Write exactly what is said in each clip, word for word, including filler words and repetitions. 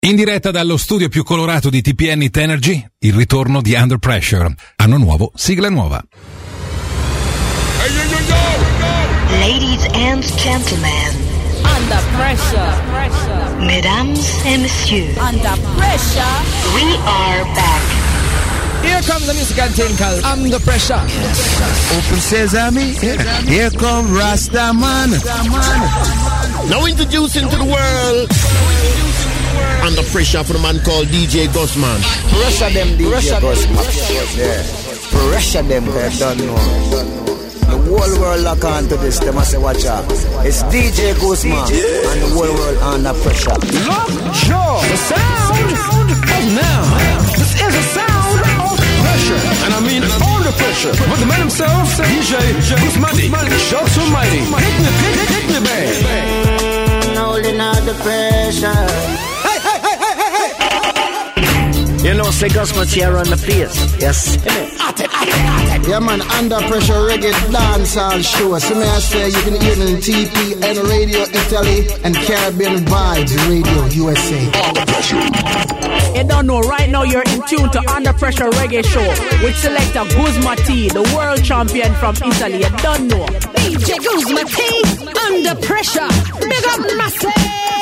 In diretta dallo studio più colorato di T P N Hit Energy, il ritorno di Under Pressure. Anno nuovo, sigla nuova. Hey, yo, yo, yo. Ladies and gentlemen. Under pressure. Mesdames et messieurs. Under pressure. We are back. Here comes the music and called Under Pressure. Yes. Open sesame. Here come Rasta Man. Now introducing to the world Under Pressure for the man called D J Gusman. Pressure them D J Gusman. Yeah. Pressure them, they don't know. The whole world lock on to this, they must say watch out. It's D J Gusman and the whole world under pressure. Look, sure, the sound of now. This is a sound of pressure, and I mean under pressure. But the man himself, D J Gusman, shots almighty. Hit me, hit, hit me, babe. Holding out the pressure. Hey, hey, hey, hey, hey, hey. You know, say Gusman's here on the place. Yes. Yeah, man, Under Pressure Reggae Dancehall Show. So may I say, you can hear it on T P N Radio Italy and Caribbean Vibes Radio U S A. You don't know, right now you're in tune to Under Pressure Reggae Show with selector Guzma T, the world champion from Italy. You don't know. D J Guzma T, Under Pressure. Big up massive.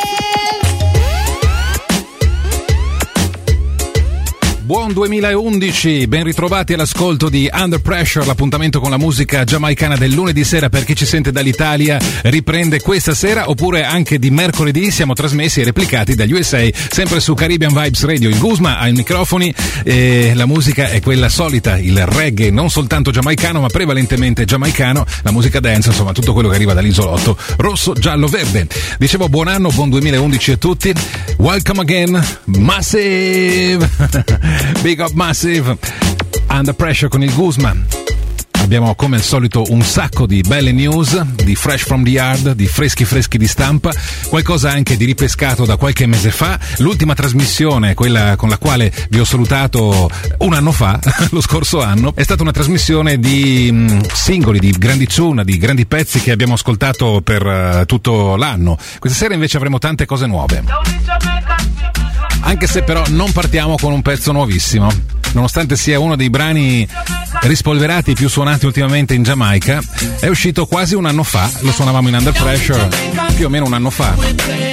Buon duemilaundici, ben ritrovati all'ascolto di Under Pressure, l'appuntamento con la musica giamaicana del lunedì sera per chi ci sente dall'Italia riprende questa sera, oppure anche di mercoledì siamo trasmessi e replicati dagli U S A, sempre su Caribbean Vibes Radio. Il Guzma ai microfoni e la musica è quella solita, il reggae non soltanto giamaicano ma prevalentemente giamaicano, la musica dance, insomma tutto quello che arriva dall'isolotto rosso, giallo, verde. Dicevo buon anno, buon duemilaundici a tutti, welcome again, Massive! Big up Massive, Under Pressure con il Guzma. Abbiamo come al solito un sacco di belle news, di fresh from the yard, di freschi freschi di stampa, qualcosa anche di ripescato da qualche mese fa. L'ultima trasmissione, quella con la quale vi ho salutato un anno fa, lo scorso anno, è stata una trasmissione di mh, singoli, di grandi tune, di grandi pezzi che abbiamo ascoltato per uh, tutto l'anno. Questa sera invece avremo tante cose nuove, anche se però non partiamo con un pezzo nuovissimo, nonostante sia uno dei brani rispolverati più suonati ultimamente in Giamaica. È uscito quasi un anno fa, lo suonavamo in Under Pressure più o meno un anno fa,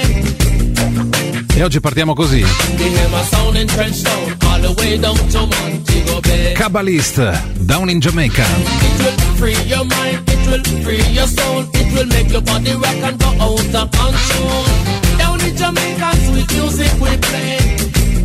e oggi partiamo così. Kabbalist, Down in Jamaica. Jamaica, sweet music we play.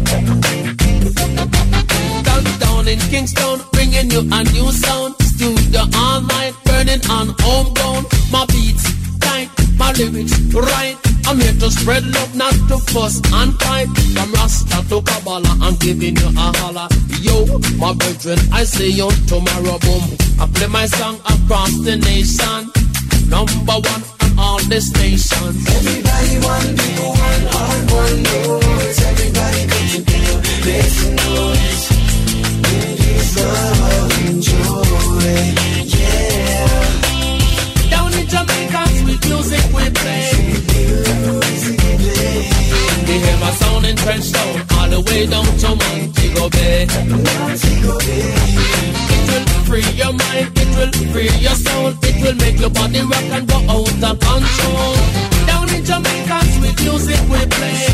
Down, down in Kingston, bringing you a new sound. Studio all night, burning on homegrown. My beats tight, my lyrics right. I'm here to spread love, not to fuss and fight. From Rasta to Kabbalah, I'm giving you a holla. Yo, my brethren, I say yo tomorrow, boom. I play my song across the nation. Number one on all the stations. Everybody want to do one heart, one noise. Everybody come together, make some noise. It is love and joy, yeah. Down in Jamaica, sweet music we play. Sweet music we play. They hear my sound in Trenchtown, all the way down to Montego Bay. Montego Bay. Free your mind, it will free your soul. It will make your body rock and go out of control. Down in Jamaica, sweet music we play.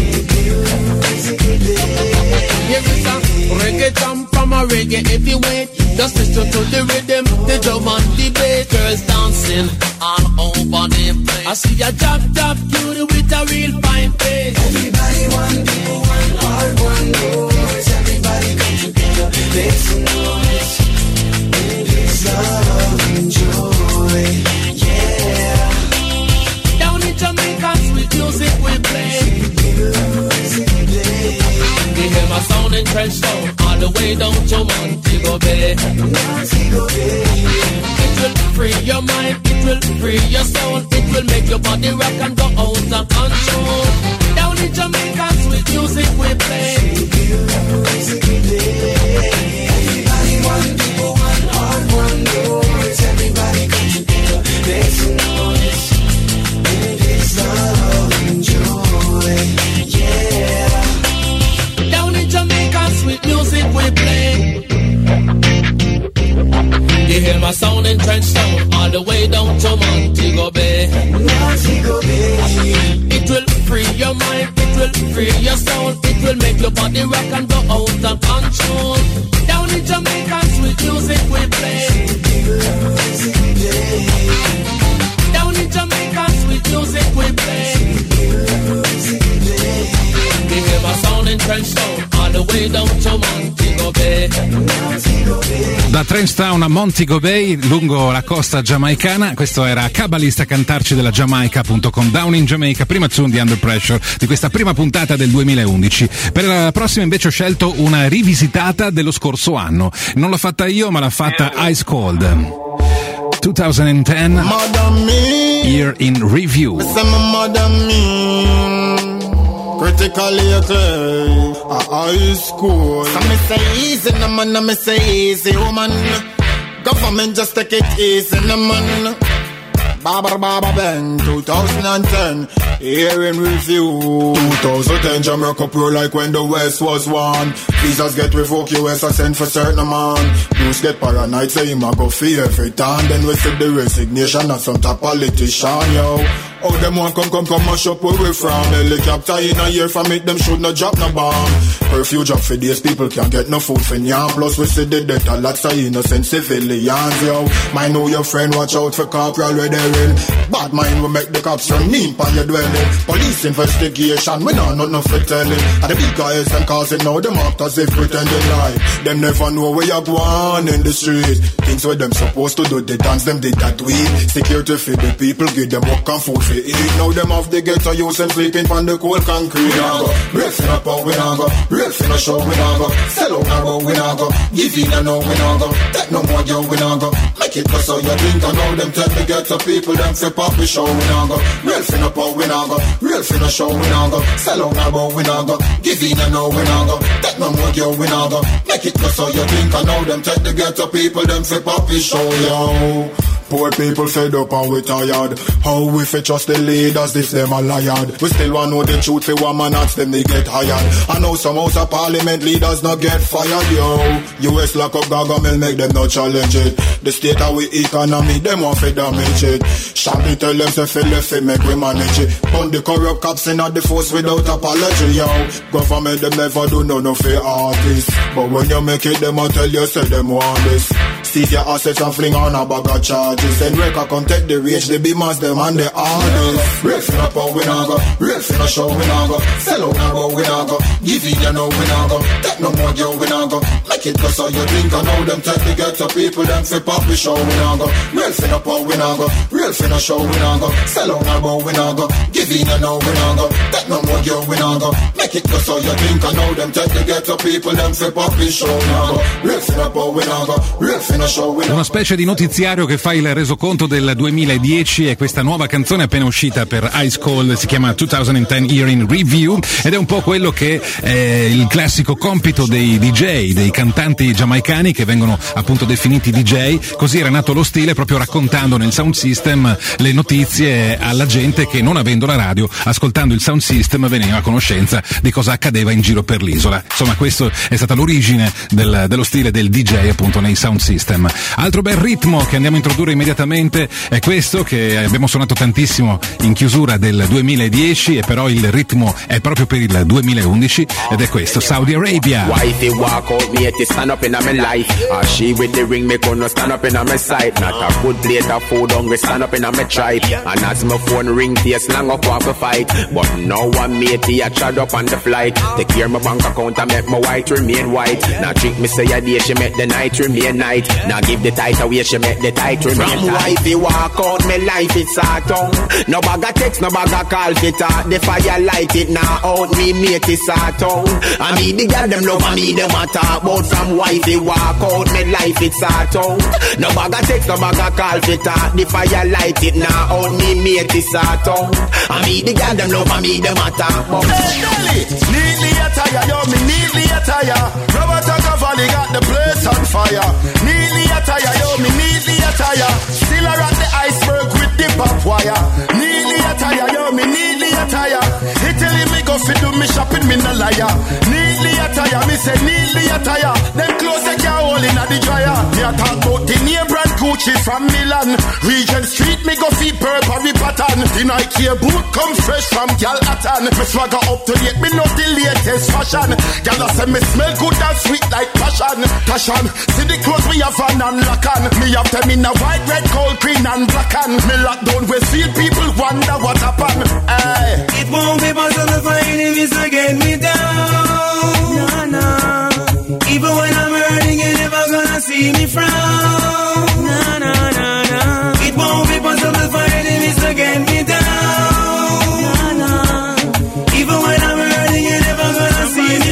Here is a reggae jump from a reggae heavyweight. Just listen to the rhythm, the drum and the bass. Girls dancing all over the place. I see a jab jab beauty with a real fine face. Everybody one people, one heart, one voice. Everybody come together, make some noise. Love and joy, yeah. Down in Jamaica, sweet music we play. Music we play. They hear my sound in Trenchtown, all the way down to Montego Bay. Montego Bay. It will free your mind, it will free your soul. It will make your body rock and go out of control. Down in Jamaica, sweet music we play. Music we play. Everybody want people, one heart, one noise. Everybody come together, make some noise. It is love and joy, yeah. free your soul. It will make your body rock and go out of control. Down in Jamaica, sweet music we play. Down in Jamaica, sweet music we play. We hear my sound in Trenchtown, all the way down to Montego Bay. Da Trenchtown a Montego Bay, lungo la costa giamaicana. Questo era Cabalista, cantarci della Giamaica appunto con Down in Jamaica, prima tune di Under Pressure di questa prima puntata del duemilaundici. Per la prossima invece ho scelto una rivisitata dello scorso anno. Non l'ho fatta io, ma l'ha fatta Ice Cold. twenty ten Year in Review. Critically acclaimed, a high school. Some me say easy, no man, no me say easy, woman. Government just take it easy, no man. Baba Baba Ben, twenty ten, year in review. twenty ten, Jamaica pro like when the West was won. Visas get revoked, U S a send for certain man. News get paranoid, say him a go fee every time. Then we see the resignation of some top politician, yo. Oh, them want come, come, come mash up where we from. Helicopter in a year from it, them should not drop no bomb. Curfew drop for days, people can't get no food for yam. Plus we see the death of lots of innocent civilians, yo. Mind know your friend, watch out for corporal where they're in. Bad mind will make the cops run mean pan your dwelling. Police investigation, we know not nothing telling. And the big guys them causing now, them act as if pretending like them never know where you're going in the street. Things where them supposed to do, they dance, them did that weed. Security for the people, give them work and food. Eat. Now them off the ghetto use and sleeping on the cold concrete. Real finna power we nah go, real finna show we nah go. Sell out nah go, we nah go. Give in and now we nah go. Take no more girl we nah go. Make it cause so you think I know them tell the ghetto people them fi pop we show we nah go. Real finna power we nah go, real finna show we nah go. Sell out nah go, we nah go. Give in and now we nah go. Take no more girl we nah go. Make it cause so you think I know them tell the ghetto people them fi pop we show yo. Poor people fed up and we tired. How we fi trust the leaders if them a liar? We still want know the truth for one man ask them they get hired. I know some house of parliament leaders not get fired, yo. U S lock up Gargamel make them not challenge it. The state of we economy, them want fi damage it. Shanty tell them to fi left fi make we manage it. Put the corrupt cops in at the force without apology, yo. Government them never do none of the artists. But when you make it, them a tell you say them want this. Seize your assets and fling on a bag of charges. Then record come take the rage, the beamers them and the artists. Real finna power we nah go, real finna show we nah go. Sell out nah go, we nah go. Give in you know we nah go. Take no more girl we nah go. Make it cause so you think I know them take the ghetto people them fi pop we show we nah go. Real finna power we nah go, real finna show we nah go. Sell out nah go, we nah go. Give in you know we nah go. Take no more girl we nah go. Make it cause so you think I know them take the ghetto people them fi pop we show we nah go. Real finna power we nah go, real finna show we nah go. Una specie di notiziario che fa il resoconto del duemiladieci e questa nuova canzone appena uscita per Ice Cold si chiama twenty ten Year in Review ed è un po' quello che è il classico compito dei D J, dei cantanti giamaicani che vengono appunto definiti D J. Così era nato lo stile, proprio raccontando nel sound system le notizie alla gente che non avendo la radio, ascoltando il sound system veniva a conoscenza di cosa accadeva in giro per l'isola. Insomma, questo è stata l'origine del, dello stile del D J appunto nei sound system. Altro bel ritmo che andiamo a introdurre immediatamente è questo che abbiamo suonato tantissimo in chiusura del duemiladieci e però il ritmo è proprio per il duemilaundici ed è questo, Saudi Arabia. Wifey walk out, me to stand up in my life. Ah, she with the ring, me gonna stand up in my side. Not a good plate of food, hungry stand up in my tribe. And as my phone ring, face long up off a fight. But now I'm matey, I trod up on the flight. Take care of my bank account and make my white remain white. Now trick me say a day, she make the night remain night. Now give the tight away, she make the tight remain tight. From wifey walk out, me life it's hard on. No bag of text, no bag of call fit out. The fire light it now out, me mate it's hard on. I mean the girl them love, I mean them a talk about. From wifey walk out, me life it's hard on. No bag of text, no bag of call fit out. The fire light it now out, me mate it's hard on. I mean the girl them love, I mean them a talk about. Hey, Dolly, neatly attire, yo, me neatly attire. Robert Cavalli got the place on fire. Neatly attire, yo, me neatly attire. Still I rock the iceberg with the pop wire. Neatly attire, yo, me neatly attire. Italy me go fi do me shopping, me no liar. Neatly attire, me say neatly attire. Them clothes they can't hold in the dryer. Me a talk about the name brand Gucci from Milan. Regent Street, me go see Burberry pattern. The Nike boot come fresh from Gal Atan. Me swagger up to date, me not the latest fashion. Gal say me smell good and sweet like passion. Passion, see the clothes we have on and lock on. Me have them in a white, red, gold, green and black on. Me lock down we see people wonder what happened. Hey. It won't be possible for enemies to get me down. Nah, nah. Even when I'm hurting, you're never gonna see me frown. Nah, nah, nah, nah. It won't be possible for enemies to get me down. Nah, nah. Even when I'm hurting, you're never gonna see me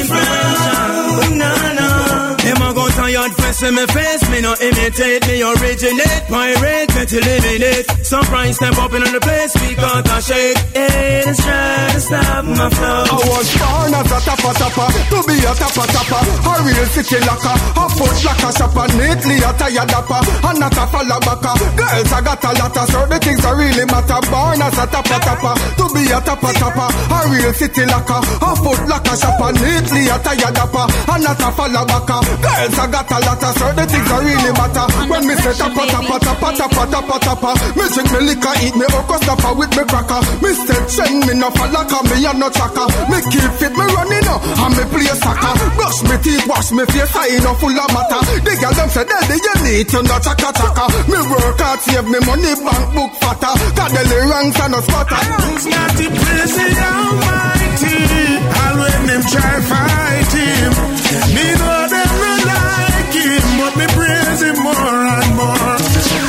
frown. Nah, nah. Them a go tired face in my face. Me no imitate, me originate. Pirate, get eliminate. Surprise, step up in the place. We got a shake. Haters try to stop my flow. I was born as a tappa tappa, to be a tappa tappa. A real city locker, a foot like a shopper. Neatly a tired dapper, and not a fallabacca. Girls, I got a lot of so the things that really matter. Born as a tappa tappa, to be a tappa tappa. A real city locker, a foot like a shopper. Neatly a tired dapper, and not a fallabacca. Girls, I got a lot of so the things that really matter. When me say tappa tappa tappa tappa tappa tappa, me drink me liquor, eat me okra stopper with me cracker. Me stay trend, me no fallaka, me a no tracker. Me keep fit, me running up, and me play soccer. Brush me teeth, wash me face, I ain't no full of matter. The girl them say daddy you need to no chaka chaka. Me work hard, save me money, bank book fatter. Got the ranks and no spotter. Who's got the praise the Almighty? All when them try fight him, me know them not like him, but me praise him more and more.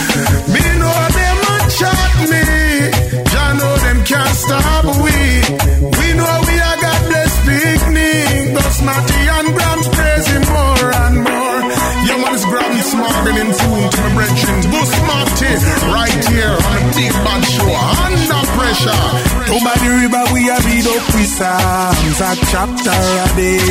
Me know them a chat me, Jah know them can't stop we. We know we are God blessed picnic, thus Matty and Grams praise him more and more. Young man is grabbing smarting in tune to my brethren. Boost Matty right here on the Big Bad Show. Under pressure. To by the river we are beat up with Psalms, a chapter a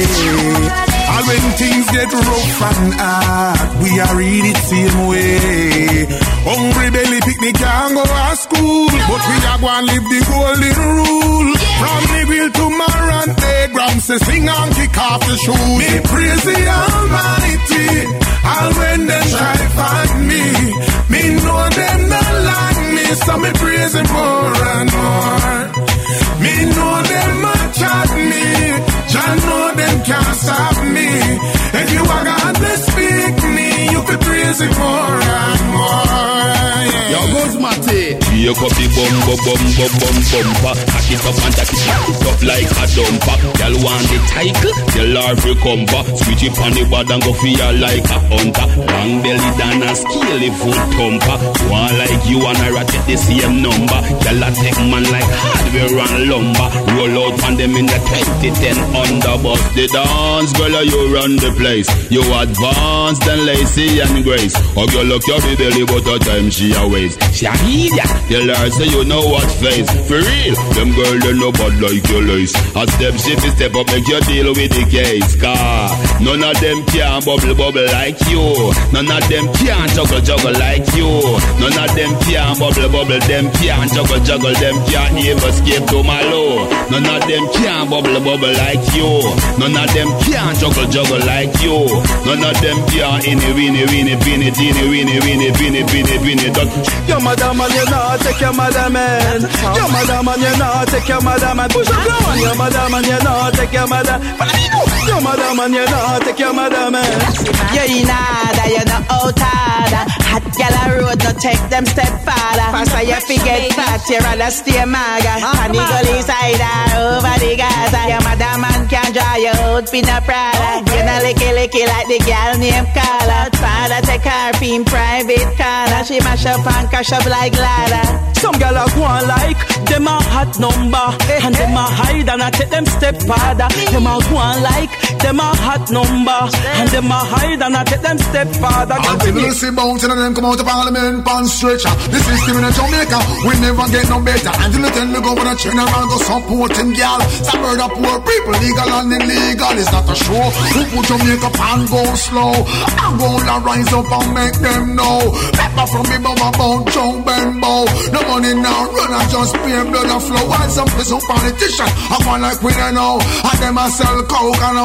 day. And when things get rough and hard, we are read it same way. Hungry belly picnic can't go to school, but we are going to live the golden rule. From the grill to Marante, Grams say sing and kick off the shoes. Me praise the Almighty, and when they try to find me, me know them not like me, so me praise him more and more. Me know them a chat me, Jah know them can't stop me. If you are God to speak me, you can praise him more and more. Yeah. Yo, goes Matty. Wake up the bum bum bum bum bum bumper. Hack it up and tack it up like a dumper. Y'all want the title, tell her to compa. Switch it on the bad and go feel like a hunter. Long belly down and scaly foot thumper. One like you and I rat the same number. Y'all a take man like hardware and lumber. Roll out on them in the twenty ten underbus. The dance girl, you run the place. You advance than Lacey and Grace. Or you look your belly but the time she always. She a idiot. Tell her say you know what face. For real, them girl they no bad like your lace. As them shift step up make you deal with the case. Car none of them can bubble bubble like you. None of them can juggle juggle like you. None of them can bubble bubble. Them can juggle juggle. Them can't even escape to my low. None of them can bubble bubble like you. None of them can juggle juggle like you. None of them can any winnie winnie winnie winnie winnie winnie winnie winnie winnie done. Your madam and you not take your madam man. Your madam and you not take your madam man. Push up your man. Your madam and you not take your madam. Your madam and you not take your madam man. You in order, you no outarder. Hot gal a road, no take them step farther. Faster you forget fat, you rather stay maga. And the gully side over the Gaza. Your madam man can draw you out in a Prada. You know licky licky like the gal named Carla. Father take her in private corner. She mash up and crash up like ladder. Some gal a go on like them a hot number, and them a hide and I take them step farther. Them a go on like them a hot number, and them a hide and I take them step farther. Until we see bouncing and them come out of Parliament pan stretcher. The system in Jamaica we never get no better. Until you tell me Governor General go supporting gal. Some murder poor people, legal and illegal. It's not a show. Who put Jamaica pan go slow? I'm gonna rise up and make them know. Pepper from me mama about John Benbow. No money now, run and just pay blood and flow. And some some politician, I want like we don't know. And them a sell coke and a wow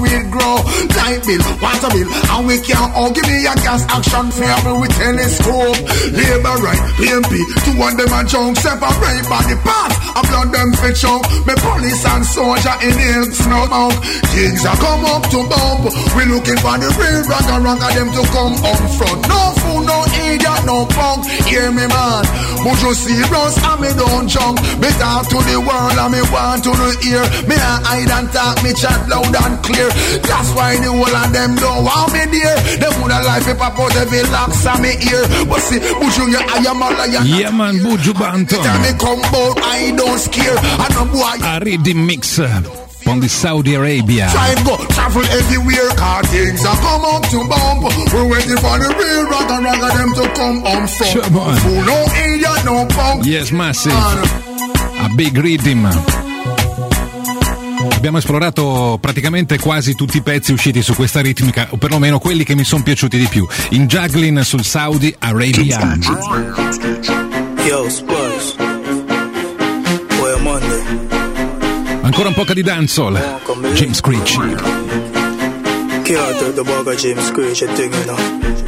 weed grow. Light bill, water bill, and we can't all give me a gas action family with telescope. Labor right, P M P, two of them a junk, separate body parts, a blood them fit chunk. Me police and soldier in the snow monk. Things are come up to bump. We looking for the real ragga ragga them to come up front. No fool, no idiot, no punk. Hear me man, but you serious and me don't jump. Me talk to the world and me want to the ear. Me a hide and talk, me chat loud and clear. That's why the whole of them don't want me there. Them woulda like me pop out every locks on me ear. But see, Buju, you I am a lion. Yeah man, Buju Banton. Tell me come out, I don't scare. I know boy. A rhythm mix from the Saudi Arabia. Try and go, travel everywhere, car things are come up to bump. We're waiting for the real ragga ragga them to come on from. Sure, boy. Fool, no idiot, no punk. Yes, massive. A big rhythm. Abbiamo esplorato praticamente quasi tutti i pezzi usciti su questa ritmica, o perlomeno quelli che mi sono piaciuti di più. In Juggling sul Saudi Arabia. Yo, Spurs. Boy, Monday. Ancora un po' di dancehall. James Screech. Can't take the bug of James Screech, a thing, you know.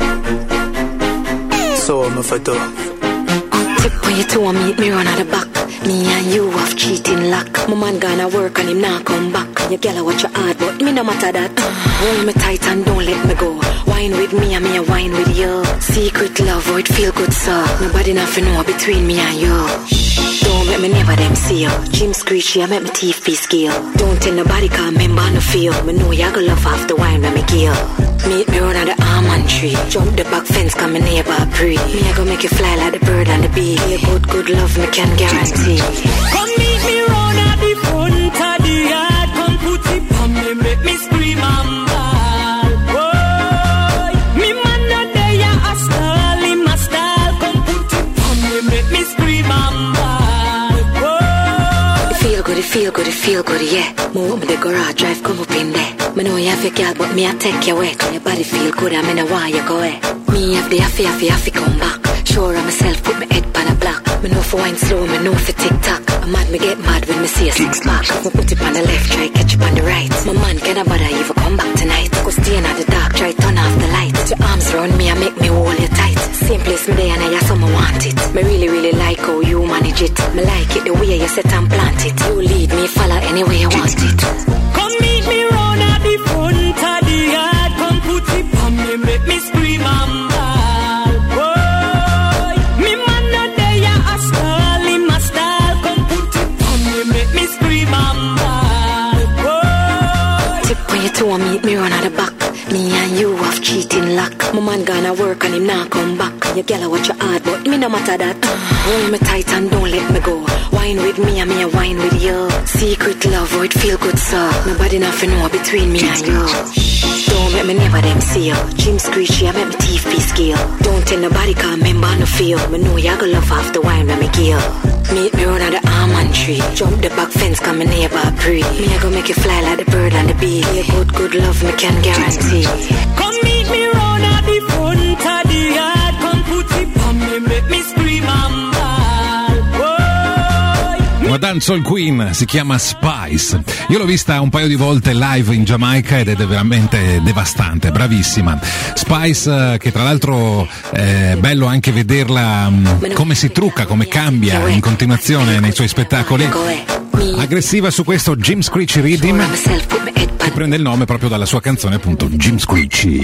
So I'm for dog. Tip when you two and meet me run at the back. Me and you have cheating luck. My man gonna work and him not come back. Your girl watch your hard, but me no matter that. Hold me tight and don't let me go. Wine with me and me a wine with you. Secret love, oh it feel good so. Nobody nothing know between me and you. Don't make me never them see you. Jim Screechy, I make my teeth be skill. Don't tell nobody cause member no feel. Me know you go love after wine when me kill. Meet me run on the almond tree. Jump the back fence cause me neighbor breathe. Me I go make you fly like the bird and the bee. A good, good love me can guarantee. Come meet me round at the front of the yard. Come put it on me, make me scream and bawl. Boy, me man not there, a stall, him a stall. Come put it on me, make me scream and bawl. Boy, it feel good, it feel good, it feel good, yeah. Move up in the garage, drive, come up in there. Me know you have a girl, but me I take you away. Cause your body feel good, I mean I want you go away. Me have the happy, happy, happy come back. Sure of myself, put my head on a block. Me know for wine slow, me know for tick-tock. I'm mad, me get mad when me see a six pack. Me put it on the left, try catch it on the right. My man can't bother even come back tonight. Go stay in the dark, try turn off the light. Put your arms around me and make me hold you tight. Same place me there and I saw me want it. Me really, really like how you manage it. Me like it the way you set and plant it. You lead me, follow any way you want it. come meet me round at the front of the yard. Come put it on me, make me scream and bawl. Boy, me man not there, a stall, him a stall. Come put it on me, make me scream and bawl. Boy, tip when you two and meet me run at the back. Me and you have cheating luck. My man gonna work and him not come back. Your girl watch your hard, but me no matter that. Hold me tight and don't let me go. Wine with me and me a wine with you. Secret love, oh it feel good so. Nobody nothing know between me and you. Don't make me never them see you. Jim Screechy, I make my teeth be skill. Don't tell nobody cause member no feel. Me know you go love after wine when me kill. Meet me run on the almond tree. Jump the back fence cause me neighbor breathe. Me I go make you fly like the bird and the bee. A good, good love me can guarantee. come meet me round at the front of the yard. Come put it on me, make me scream and bawl. Boy, Una dancehall queen, si chiama Spice. Io l'ho vista un paio di volte live in Giamaica ed è veramente devastante, bravissima. Spice, che tra l'altro è bello anche vederla come si trucca, come cambia in continuazione nei suoi spettacoli. Aggressiva su questo Jim Screechy Rhythm, che prende il nome proprio dalla sua canzone, appunto, Jim Screechy.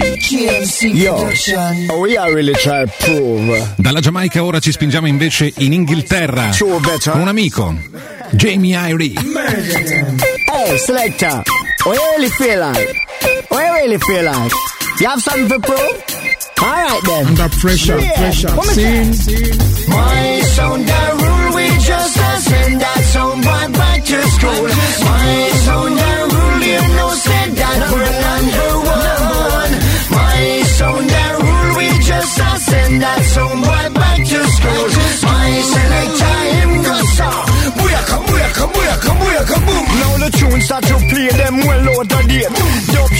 Yo, we are really trying to prove. Dalla Giamaica ora ci spingiamo invece in Inghilterra con un amico, Jamie Irie. Hey, selector, what you really feel like? What you really feel like? You have something to prove? Alright then. Under pressure, yeah. pressure. Scene. My sound, the rule, we just uh, send that sound boy back to school. My sound, the rule, you know, said that we're number one. My sound, the rule, we just uh, send that sound boy back to school. My selector, him go soft. Booyaka, booyaka, booyaka, booyaka, boom. Now the tunes start to play them well out of date. Dub you a play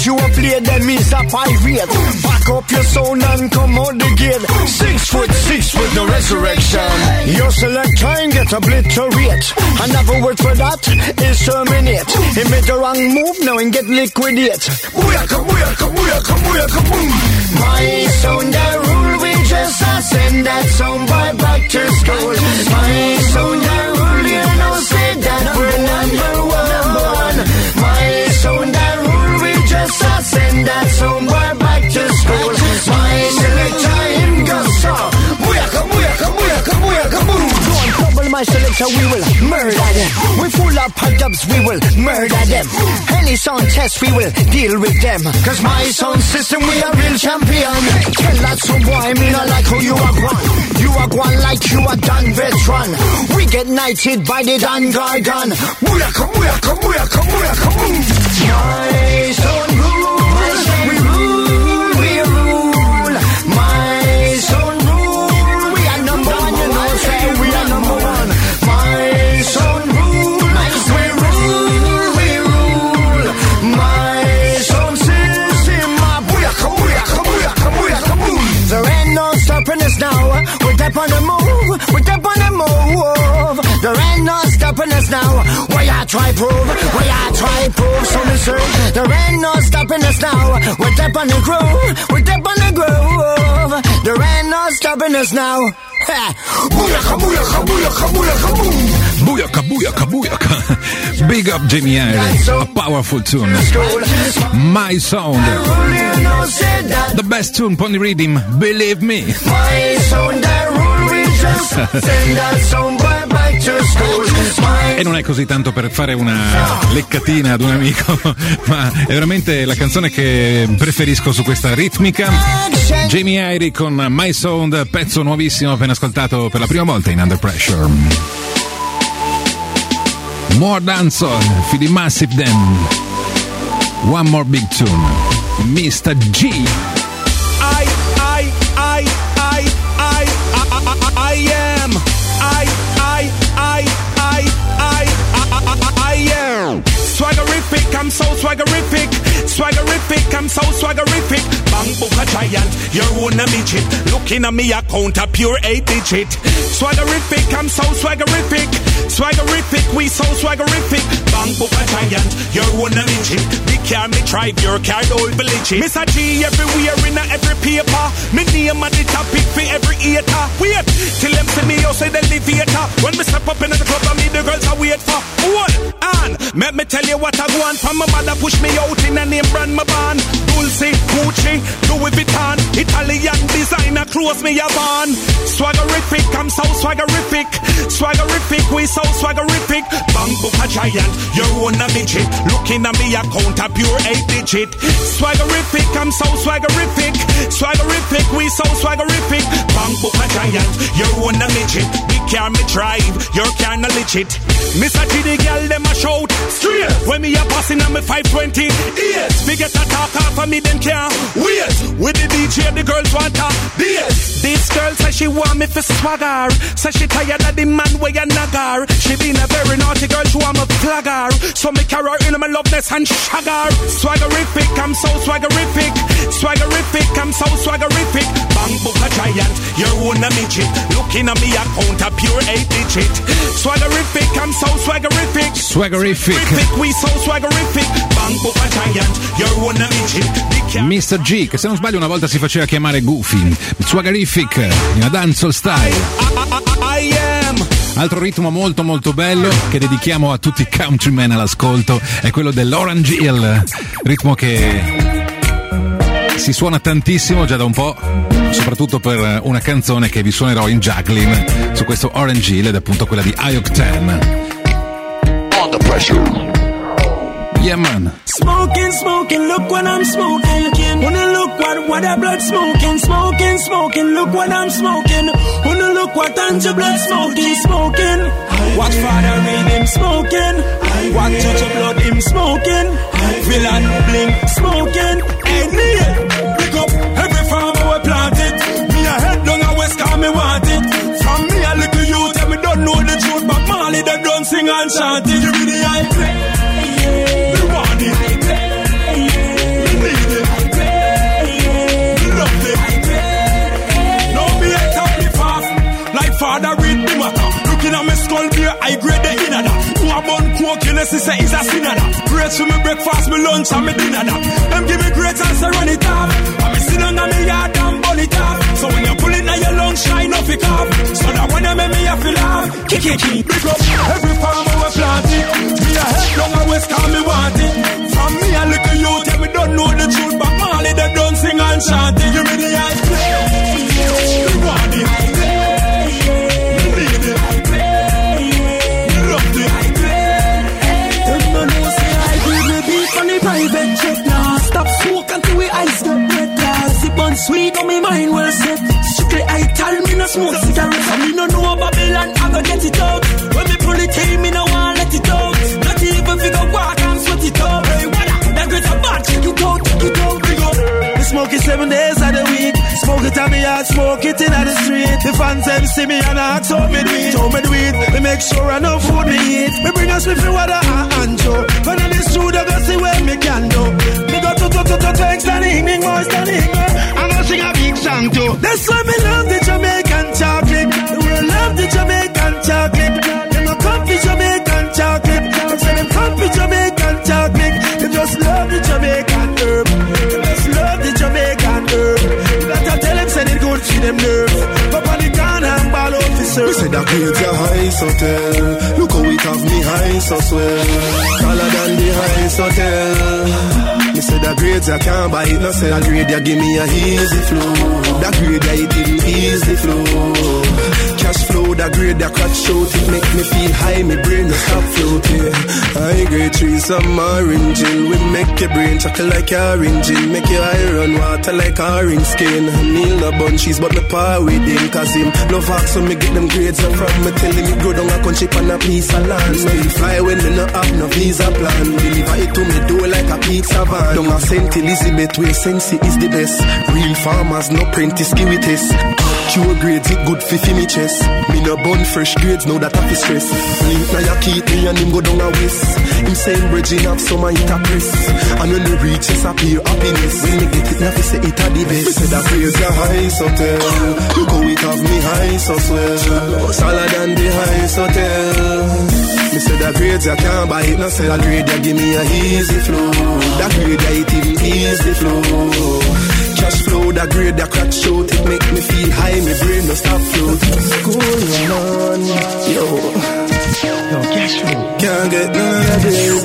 play them is a pirate. Back up your sound and come out the gate. Six foot six with the resurrection. Your selector and get obliterate. Another word for that is terminate. He made the wrong move now and get liquidate. Booyaka, booyaka, booyaka, booyaka, boom. My sound that rule, we just uh, send that sound boy back to school. My sound that rule, you know, say that we're number one. Number one. My sound that rule, we just uh, send that sound boy back to school. My selector, him goes up. Booyaka, booyaka, booyaka, booyaka, boom. Don't trouble my selector, we will murder them. We full of pad-ups, we will murder them. Any sound test, we will deal with them. Cause my sound system, we are real champion. Tell that some boy, me not like how you are gone. You are gone like you are done veteran. We get knighted by the Dan Gargan. Booyaka, booyaka, booyaka, booyaka, boom. My sound rule, we rule, we rule. My sound rule, we are number one, you know, say we are number one. My sound rule, we rule, we rule. My sound system, booyaka, booyaka, booyaka, booyaka, boom. There ain't no stopping us now. We're up on the move, we're up on the move. There ain't no stopping us now. Why I try prove, why I try prove. So listen, there ain't no stopping us now. We're up on the groove, we're up on the groove. There ain't no stopping us now. Booyaka, booyaka, booyaka, booyaka, boom. Booyaka, booyaka, booyaka. Big up Jamie Irie, a powerful tune. My Sound, the best tune, Pony Rhythm, believe me. My sound, that rule, we just send that sound boy back to school. E non è così tanto per fare una leccatina ad un amico, ma è veramente la canzone che preferisco su questa ritmica. Jamie Irie con My Sound, pezzo nuovissimo appena ascoltato per la prima volta in Under Pressure. More dancehall, for the massive them. One more big tune, mister G. I, I, I, I, I, I, I am. I, I, I, I, I, I, I am. Swaggerific, I'm so swaggerific. Swaggerific, I'm so swaggerific. Bang Booka Giant, you're one a midget. Looking at me, I count a pure eight digit. Swaggerific, I'm so swaggerific. Swaggerific, we so swaggerific. Bang Booka Giant, you're one a midget. Big car, me drive your car, all village. Miss a G everywhere in a every paper. Me name at the topic for every eater. Wait, till them see me, you say the elevator. When me step up in the club, I meet the girls I wait for. One, and let me tell you what I want. From my mother push me out in a name brand, my band. Dulce, Gucci, Louis Vuitton. Italian designer, clothes me a band. Swaggerific, I'm so swaggerific. Swaggerific, we so swaggerific. Bang Booka Giant, you're one a midget. Looking at me, I count a pure eight digit. Swaggerific, I'm so swaggerific. Swaggerific, we so swaggerific. Bang Booka Giant, you're one a midget. Big car me drive, your car no legit. Mister G, the girl them a shout straight. When me a passing on me five twenty. Yes, we get a talk off of me then can't wait. With the D J, the girls want her. Yes, this girl says she want me for swagger. Says she tired of the man where you nagger. She been a very naughty girl, she want me flag her. So me carry her in my loveness and shag her. Swaggerific, I'm so swaggerific. Swaggerific, I'm so swaggerific. Bang Booka Giant, you're one a midget. Looking at me, I count a pure eight digit. Swaggerific, I'm so swaggerific. Swaggerific, we so swaggerific. Bang Booka Giant, you're one a midget. mister G, che se non sbaglio una volta si faceva chiamare Goofy. Swaggerific, in a dancehall style. I, I, I am. Altro ritmo molto molto bello che dedichiamo a tutti i countrymen all'ascolto è quello dell'Orange Hill, ritmo che si suona tantissimo già da un po', soprattutto per una canzone che vi suonerò in juggling su questo Orange Hill, ed è appunto quella di I Octane. Under Pressure. Yeah, man. Smoking, smoking, look what I'm smoking. Wanna look what, what a blood smoking. Smoking, smoking, look what I'm smoking. Wanna look what Anja blood smoking. Smoking, what father rain him smoking. What judge of blood him smoking. Villain blink smoking. Hey, Neil, pick up every farm we planted. Me a head down a west car me want it. From me a little youth and me don't know the truth, but Marley they don't sing and chant it. Give me the high play. We want it. We need it. smoking, let's say it's a sinner. Grades for me breakfast, me lunch and me dinner. Them give me grades and say run it off. And me sit down on me yard and burn it off. So when you pull it now your lungs shine off it off. So that when you make me I feel laugh. Kick it, kick it up. Every farmer we plant it. Me a head long and west cause me want it. From me a little youth, yeah, we don't know the truth. But Marley them don't sing and chant it. Give me the ice play. We want it. We need it. We love it. Them no know say I give me beef on the private jet now. Stop smoke until we ice get red glass. Sip on sweet on me mind well set. Strictly I tell me no smoke cigarettes. And me no know Babylon, I go get it out. When me pull it in, me no want let it out. Not even figure walk and sweat it out. Hey, what up? That great a bad, check it out, check it out, big up. We smoke it seven days of the week. Smoke it on me yard, smoke it in the street. The fans them see me and ask how me do it, how me do it. Me make sure I know food me eat. Me bring us with water and anjo. When I this food, I go see where me can do. Me go to to to to to standing, more standing. I'm gonna sing a big song too. That's why me love the Jamaican chocolate. We love the Jamaican chocolate. Them a comfy Jamaican chocolate. Them say them comfy Jamaican chocolate. They just love the Jamaican herb. They just love the Jamaican herb. You gotta tell them say it good to them nerves. But on the gun and ball officer. We say that grades are high, so tell. Look how it have me high, so swell. Taller than the highest hotel. Me say that grades I can't buy it. No say that grade you give me a easy flow. That grade I didn't easy flow. Cash flow, that grade that crack shout. It make me feel high, my brain no stop floating. High grade trees, some orange. We make your brain chuckle like orange. Make your eye run water like orange skin. Meal no bunchies, but me par with him. Cause him love hawk, so me get them grades up from me. Tell him me grow down a country on a piece of land. Still fly when me no have no visa plan. Deliver it to me door like a pizza van. Down a Saint Elizabeth where Sensi is the best. Real farmers, no prentice, give it test. Pure grades, it good for me chest. Me no bun fresh grades, now that I feel stress. Link na ya keep me and him go down a waist. Him saying bridging have summer it a press. And when the reaches appear happiness. When me get it, now say it a the best. Me say that grades are high, so tell. Look how it have me high, so swell. Taller than the highest hotel. Me say that grades I can't buy it. No say that grade you give me a easy flow. That grade I it even easy flow. Cash flow, that grade that crack shout. It make me feel high, my brain no stop float. School run on, yo. Yo, cash flow. Can't get none of this,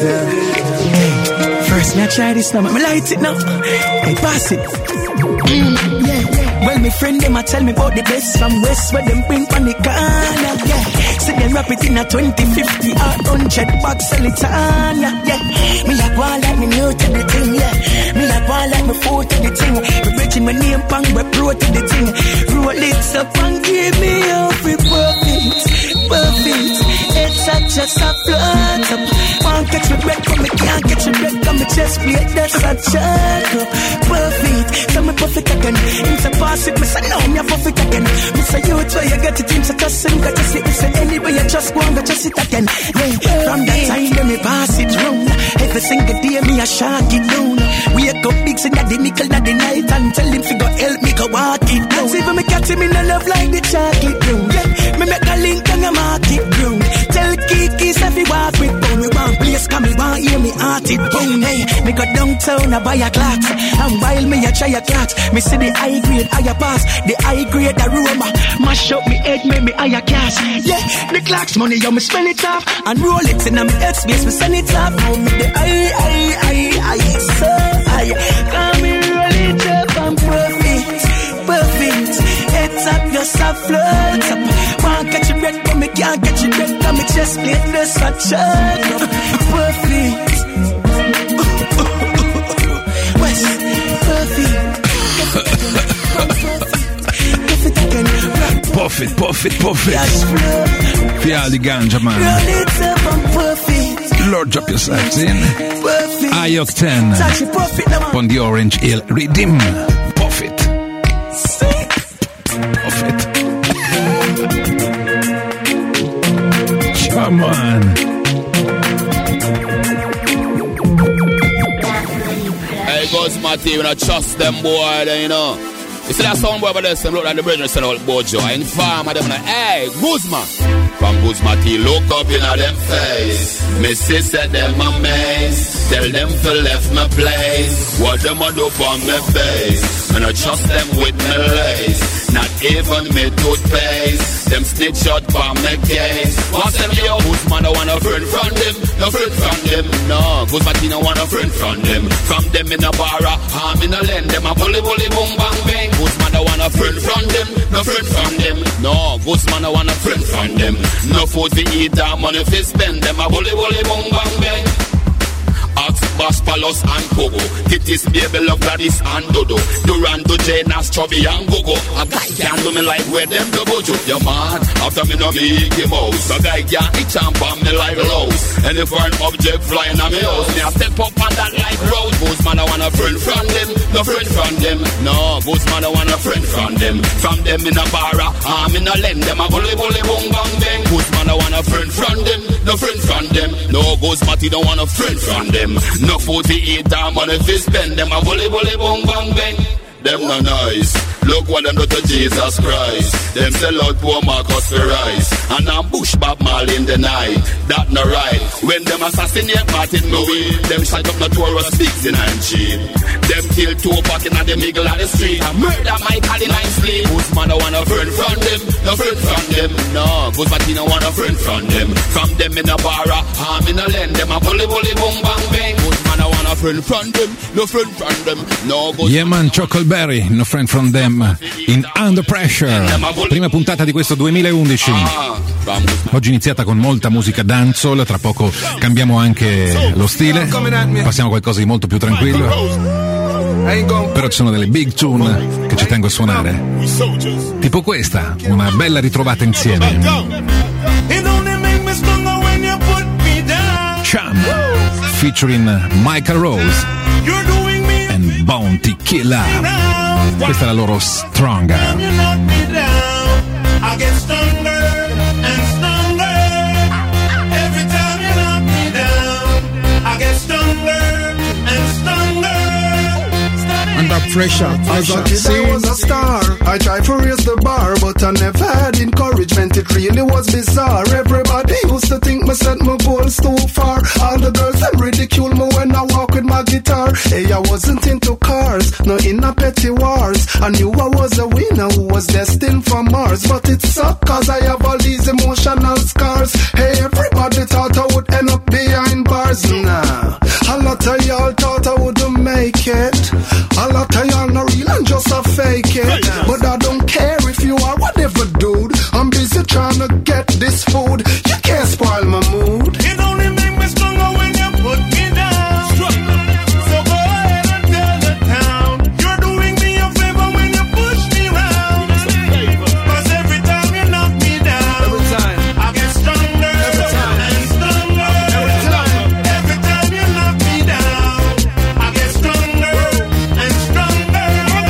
yeah. First me I try this now, me light it now. I pass it. Mm, yeah, yeah. Well, my friend them a tell me about the best from West where them bring on the corner, yeah. See them rap it in a twenty, fifty or one hundred bucks sell it on, yeah, yeah. Me like one like me new to the thing, yeah. Me like one like me foot to the thing. Me bridging my name pang, we pro to the thing. Roll it up and give me every perfect, perfect. It's a just a float up. Can't catch me breath, but me can't catch me breath. Got me chest plate, that's a jerk up. Perfect, so me perfect again. It's a pass it, me say no, me a perfect again. Me say you try, you get it, it's a just sing, got to sit. Me say anyway, you just go and go just sit again. Yeah, from that time when me pass it round, every single day me a shark it down. Wake up big, say that the nickel that the night and tell him fi go help me go walk it down. See if me catch him in a love like the chocolate brown. Yeah, me make a link and a mark it brown. Tell Kiki say fi walk with bone. Me want place, come me want hear me heart it boom. Hey, me go downtown, I buy a clocks. And while me a try a clocks, me see the high grade, higher pass. The high grade aroma, mash up me head, make me higher cash. Yeah, the clocks money, yo, me spend it off. And roll it in a me head space, me send it off. Now me the high, high, high, high, so high. Come me roll it up and perfect, perfect. Heads up, just a float up. Want catch your breath, but me can't catch your breath. Come me chest plate, there's a chug up. Perfect. West, perfect. Puff it, puff it, puff it. Fiala di ganja, man. Lord, drop yourselves in. I Octane on the Orange Hill Redeem. Puff it. Puff it. Come on. Hey, Guzmati, we don't trust them boy, you know. You see that sound boy, but listen, look like the bridge and send out Bojo. And farm, them like, hey, Guzma. From Guzmati, look up in a them face. Me sister them amazed. Tell them to left my place. What them a do on me face? And I trust them with me lace. Not even me toothpaste. Them snitch out for me case. Once them yo, Guzman I want a friend from them. No friend from them. No, Guzmati no want a friend from them. From them in a bar, harm in a lend. Them a bully bully boom bang bang. Guzman I want a friend from them. No friend from them. No, Guzman I want a friend from them. No food to eat or money to spend. Them a bully bully boom bang bang. Ask Bass, Palos and Pogo. Titties, baby, love Gladys and Dodo. Durando, Janas, Chubby and Gogo. A guy can't do me like where them go bojo. Your man, after me no Mickey Mouse. A guy can't eat champ on me like Rose. Any foreign object flying on me house. Me a step up on that like road. Guzman I want a friend from them. No friend from them. No, Guzman I want a friend from them. From them in a bar, arm in a lend. Them a bully bully boom bang bang. Guzman I want a friend from them. No friend from them. No, Guzmati don't want a friend from them. No food to eat or money to spend. Them a bully bully boom bang bang. Them no nice. Look what them do to Jesus Christ. Them sell out poor Marcus for rice. And I'm Bush Bob Marley in the night. That no right. When them assassinate Martin Louis, them shut up notorious pigs in and cheat. Them kill Tupac in the middle of the street. And murder Michael in nine sleep. Guzman I want a friend from them. No friend from them. No, Guzmati no want a friend from them. From them in a bar, harm in a lend. Them a bully bully boom bang bang. Guzman I want a friend from them. No friend from them. No Guzman. Yeah man, Chuckleberry, No Friend From Them in Under Pressure, prima puntata di questo duemilaundici. Oggi iniziata con molta musica dancehall, tra poco cambiamo anche lo stile, passiamo a qualcosa di molto più tranquillo, però ci sono delle big tune che ci tengo a suonare, tipo questa, una bella ritrovata insieme. Cham featuring Michael Rose and Bounty Killer. Questa è la loro Stronger. I get stronger and stronger. Every time you knock me down, I get stronger and stronger. Under pressure, as a kid I was a star. I tried to raise the bar, but I never had encouragement. It really was bizarre. Everybody used to think me set my goals too far. All the girls them ridicule me when I walk with my guitar. Hey, I wasn't into cars, no in a petty wars. I knew I was a winner who was destined for Mars, but it sucked cause I have all these emotional scars. Hey, everybody thought I would end up behind bars. Nah, a lot of y'all thought I wouldn't make it. A lot of y'all not real and just a fake it. But I don't care if you are whatever, dude. I'm busy trying to get this food. You can't spoil my mood. It only make me stronger when you put me down. So go ahead and tell the town you're doing me a favor when you push me round. Cause every time you knock me down, every time I get stronger every time. And stronger every time. Every time you knock me down, I get stronger and stronger.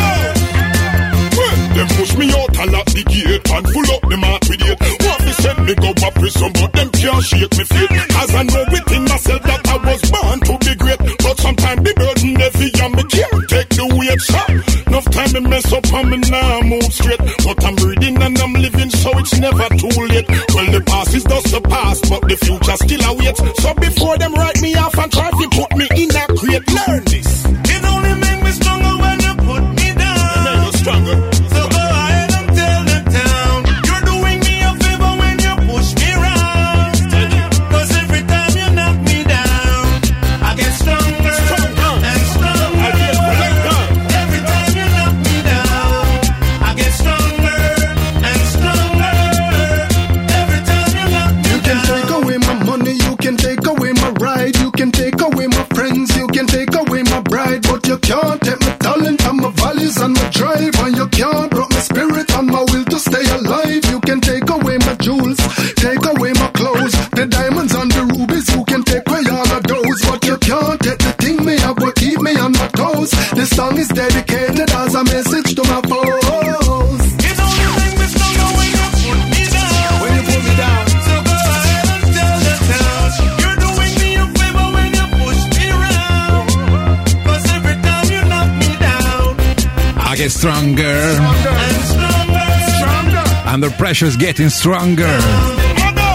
Well, them push me out and lock the gate and pull up the mat with it. Want to send me go up prison, but them can't shake me feet. As I know within myself that I was born to be great, but sometimes the burden heavy and me can't take the weight. So, enough time to mess up and me now move straight. But I'm breathing and I'm living, so it's never too late. Well, the past is just the past, but the future still awaits. So before them write me off and try to put me in a crate, learn this. It only make me stronger when you put me down. It make you stronger. So go ahead and tell the town you're doing me a favor when you push me round. Cause every time you knock me down, I get stronger, stronger. And stronger. I get stronger. Every time you knock me down, I get stronger and stronger. Every time you knock me You can down. take away my money, you can take away my ride, you can take away my friends, you can take away my bride, but you can't take my talent and my values and my drive, and you can't broke my spirit and my will to stay alive. You can take away my jewels, take away my clothes, the diamonds and the rubies, you can take away all of those, but you can't take the thing me have will keep me on my toes. This song is dedicated as a message to my foes. It only make me stronger when you put me down. When you put me down. So go ahead and tell the town you're doing me a favor when you push me round. Cause every time you knock me down, I get stronger. and stronger, stronger. Under Pressure is getting stronger.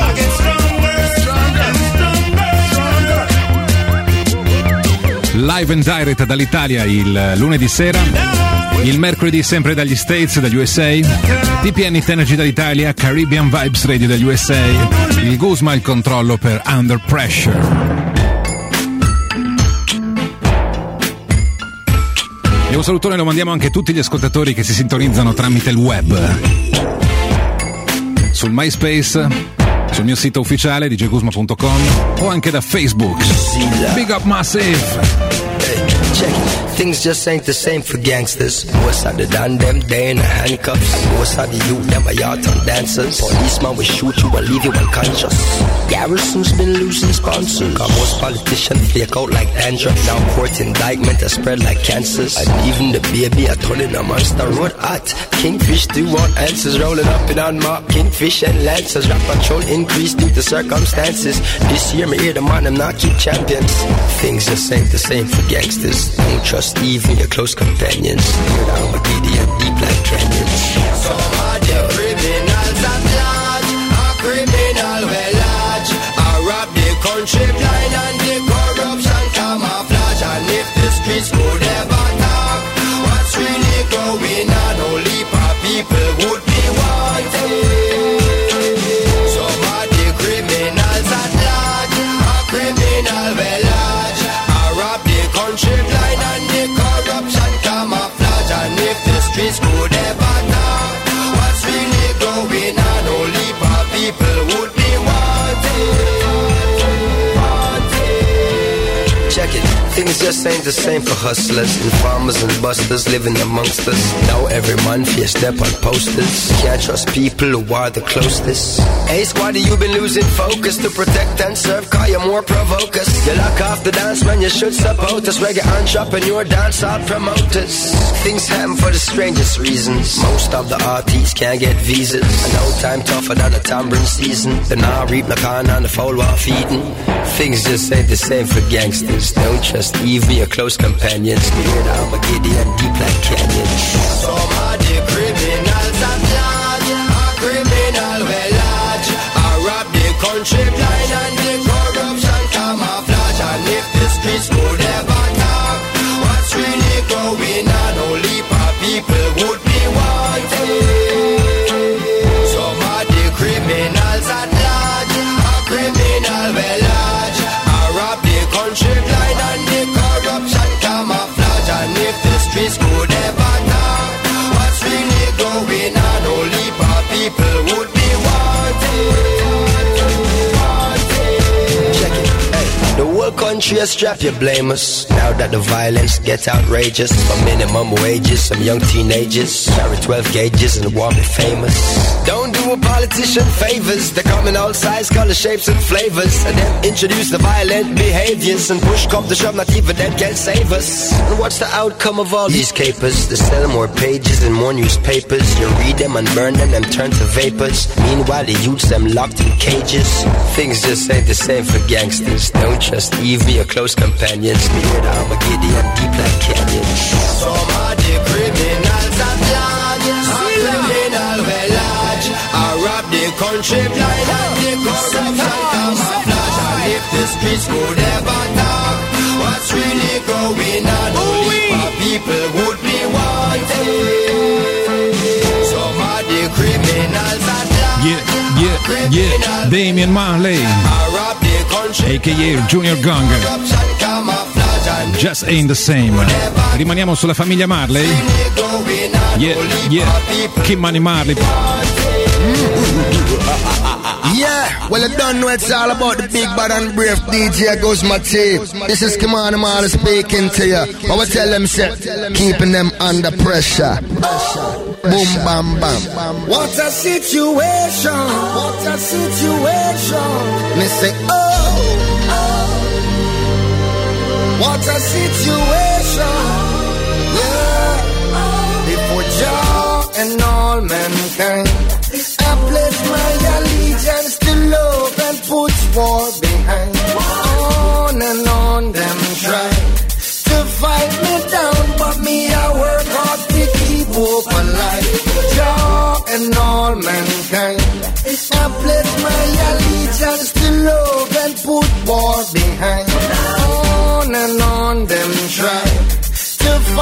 live and direct dall'Italia il lunedì sera, il mercoledì sempre dagli States, dagli U S A, T P N It Energy dall'Italia, Caribbean Vibes Radio dagli U S A, il Guzma il controllo per Under Pressure. E un salutone lo mandiamo anche a tutti gli ascoltatori che si sintonizzano tramite il web, sul MySpace, sul mio sito ufficiale d j guzma punto com o anche da Facebook. Big up Massive. Hey, check it. Things just ain't the same for gangsters. What's out the done them, they in the handcuffs. What's out the youth, them a yacht on dancers. Policeman will shoot you and leave you unconscious. Garrison's been losing sponsors. Got most politicians flake out like dandruff. Now court indictment has spread like cancers. And even the baby I told in a monster road at. Kingfish do want answers. Rolling up in unmarked Kingfish and Lancers. Rap patrol increase due to circumstances. This year me hear the man them not keep champions. Things just ain't the same for gangsters. Don't trust even your close companions. You're down with and deep like canyons. Some of the criminals at large, a criminal well large. I rob the country blind and the corruption camouflage. And if the streets could ever talk, what's really going on? Only for people would be wanted. Some of the criminals at large, a criminal well large. I rob the country blind and the corruption camouflage. And if the streets could ever talk, what's really going on? Only for people would be wanted. Wanted. Check it. Things just ain't the same for hustlers and farmers and busters living amongst us. Now every man fear step on posters. Can't trust people who are the closest. Hey squad, you been losing focus to protect and serve, call you more provokers. You lock off the dance when you should support us. Reggae entrepreneur, dance out promoters. Things happen for the strangest reasons. Most of the artists can't get visas. And no time tougher than a tambourine season. The now reap the corn on the foul while feeding. Things just ain't the same for gangsters. Don't trust even your close companions. Weird Armageddon deep like canyons. Some of the criminals at large, a criminal well large. I rob the country blind and the corruption camouflage. And if the streets could ever talk, what's really going on? Only for people would be wanted. Some of the criminals at large, a criminal well large. I rob the country blind and the corruption camouflage. And if the streets could ever talk, what's really going on? Only for people would be wanted. Check it. Hey, the whole country has strapped you blame us. Now that the violence gets outrageous. For minimum wages, some young teenagers carry twelve gauges and want to be famous. Don't do a politician favors. They come in all sizes, color, shapes and flavors. And then introduce the violent behaviors. And push come to shove, not even that can save us. And what's the outcome of all these capers? They sell more pages and more newspapers. You read them and burn them, them turn to vapors. Meanwhile the youths them locked in cages. Things just ain't the same for gangsters. Don't trust even your close companions. Weird Armageddon deep like canyons. Some of the criminals at large, a criminal well large. I rob the country blind and the corruption camouflage. And if the streets could ever talk, what's really going on? Only for people would be wanted. Some of the criminals at large. Yeah, yeah, yeah. Damian Marley, a k a. Junior Gong. Just ain't the same. Rimaniamo sulla famiglia Marley. Yeah, yeah. Kim Money Marley. Yeah, well, I don't know it's all about the big bad and brave D J Guzma T. This is Kimani Marley speaking to you. I will tell them, say, keeping them under pressure. Boom, bam, bam. What a situation! What a situation! Me say, oh, oh. What a situation! Yeah, before Jah and all mankind, I pledge my allegiance to love and put war behind. On and on them try to fight me down, but me I work hard to keep hope alive. Jah and all mankind, I pledge my allegiance to love and put war behind. On and on them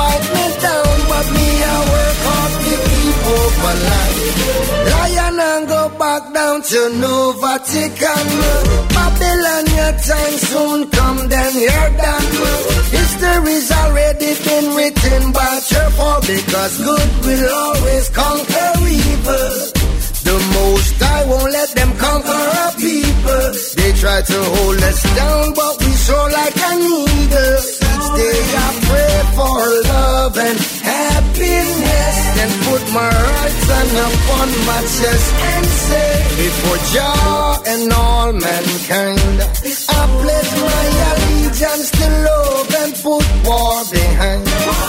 fight me down, but me I work hard to keep hope alive. Lion and go back down to New Vatican. Babylon, your time soon come, then you're done. History's already been written by your fall, because good will always conquer evil. The Most High won't let them conquer our people. They try to hold us down, but we soar like an eagle. Each day I pray for love and happiness, and put my right hand upon my chest and say, before Jah and all mankind, I pledge my allegiance to love and put war behind.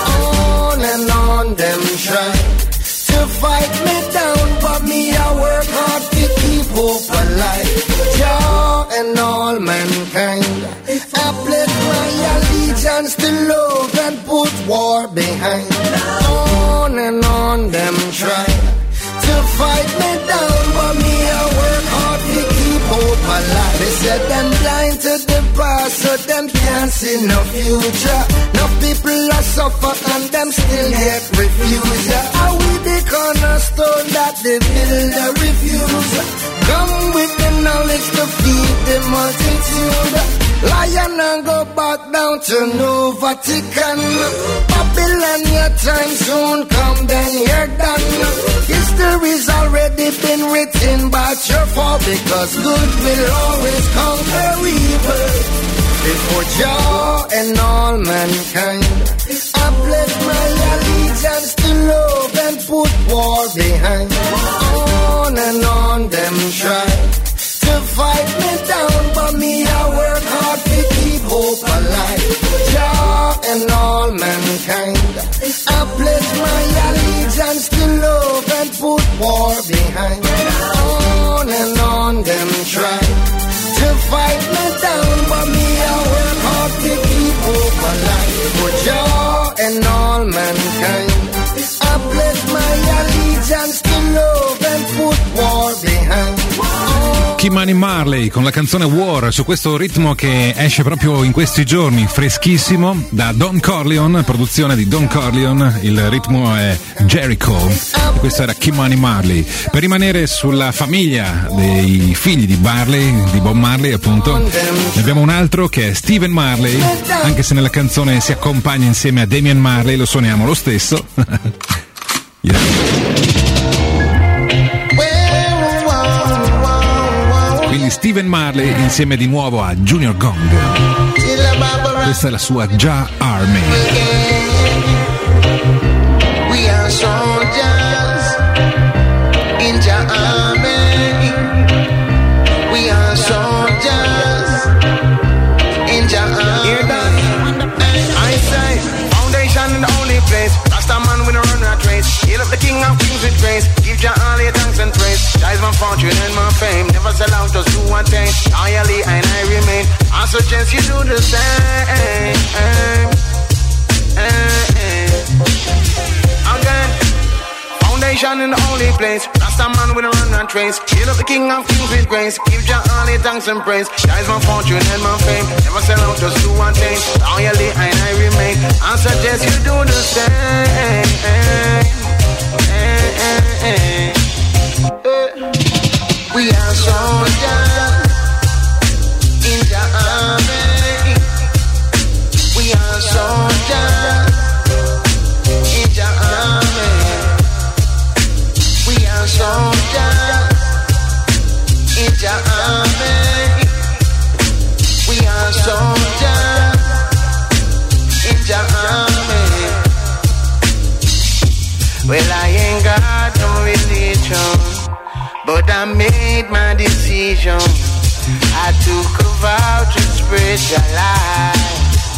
On and on them try to fight me down, but me I work hard to keep hope alive. Jah and all mankind, I pledge my allegiance to love and put war behind. On and on them try to fight me down, but me I work hard to keep hope alive. They said them blind to the past, so them can't see no future. No people are suffer and them still yet refuse. Are we the cornerstone that the builder refuse? Come with the knowledge to feed the multitude. Lion and go back down to New Vatican. Babylon, your time soon come, then you're done. History's already been written by your fall, because good will always conquer evil. Before Jah and all mankind, I pledge my allegiance to love and put war behind. On and on them try to fight me down, but me I work hard to keep hope alive. Jah and all mankind, I pledge my allegiance to love and put war behind. On and on them try to fight me down, but me I work hard to keep hope alive. For Jah and all mankind, I pledge my allegiance to love and put war behind. Kimani Marley con la canzone War, su questo ritmo che esce proprio in questi giorni, freschissimo, da Don Corleone, produzione di Don Corleone. Il ritmo è Jericho e questo era Kimani Marley. Per rimanere sulla famiglia dei figli di Marley, di Bob Marley appunto, ne abbiamo un altro che è Stephen Marley, anche se nella canzone si accompagna insieme a Damian Marley, lo suoniamo lo stesso. Yeah. Quindi Stephen Marley insieme di nuovo a Junior Gong. Questa è la sua Jah Army. We are soldiers in Jah Army. We are soldiers in Jah Army. I say, foundation in the only place. Rasta man when I run that race. Hail up the king of kings with grace. Give Jah all your thanks and praise. Jah is my fortune and my fame. Never sell out, just do one thing. Loyally and I remain. I suggest you do the same. Again, foundation in the only place. Rasta man with a run and trace. Hail up the king of kings with grace. Give Jah all your thanks and praise. Jah is my fortune and my fame. Never sell out, just do one thing. Loyally and I remain. I suggest you do the same. We are soldiers in Jah Army. We are soldiers in Jah Army. We are soldiers in Jah Army. We are soldiers in Jah Army. Well, I ain't got no religion, but I made my decision. I took a vow to spread your light.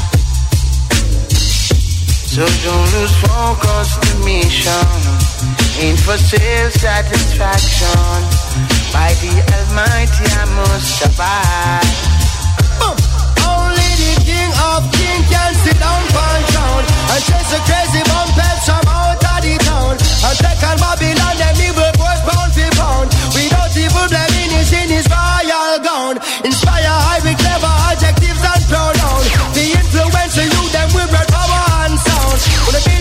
So don't lose focus, the mission ain't for self-satisfaction. By the Almighty I must abide. Boom. Only the King of Kings can sit down on town and chase a crazy bumpers from out of the town. And take on Babylon, them evil boys pound for pound. Without evil blaming his in his royal gown. Inspire high with clever adjectives and pronouns. The influence of you, them will bring power and sound. When the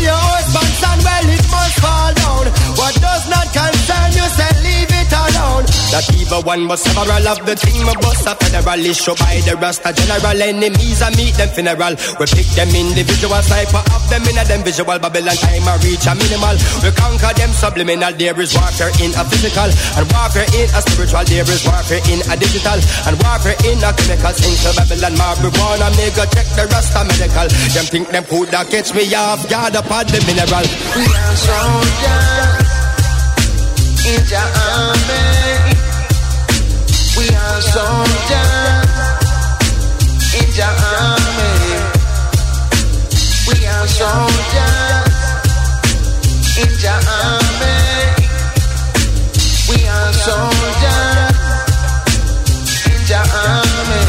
one, but several of the team of us are federal issue by the Rasta general. Enemies I meet them funeral. We pick them individual, sniper of them in a them visual. Babylon time I reach a minimal. We conquer them subliminal. There is warfare in a physical and warfare in a spiritual. There is warfare in a digital and warfare in a chemical. Sing to Babylon marijuana, nigga check the Rasta medical. Them think them could that catch me off guard upon the mineral. We are soldiers in the army. We are soldiers in the army. We are soldiers in the army. We are soldiers in the army.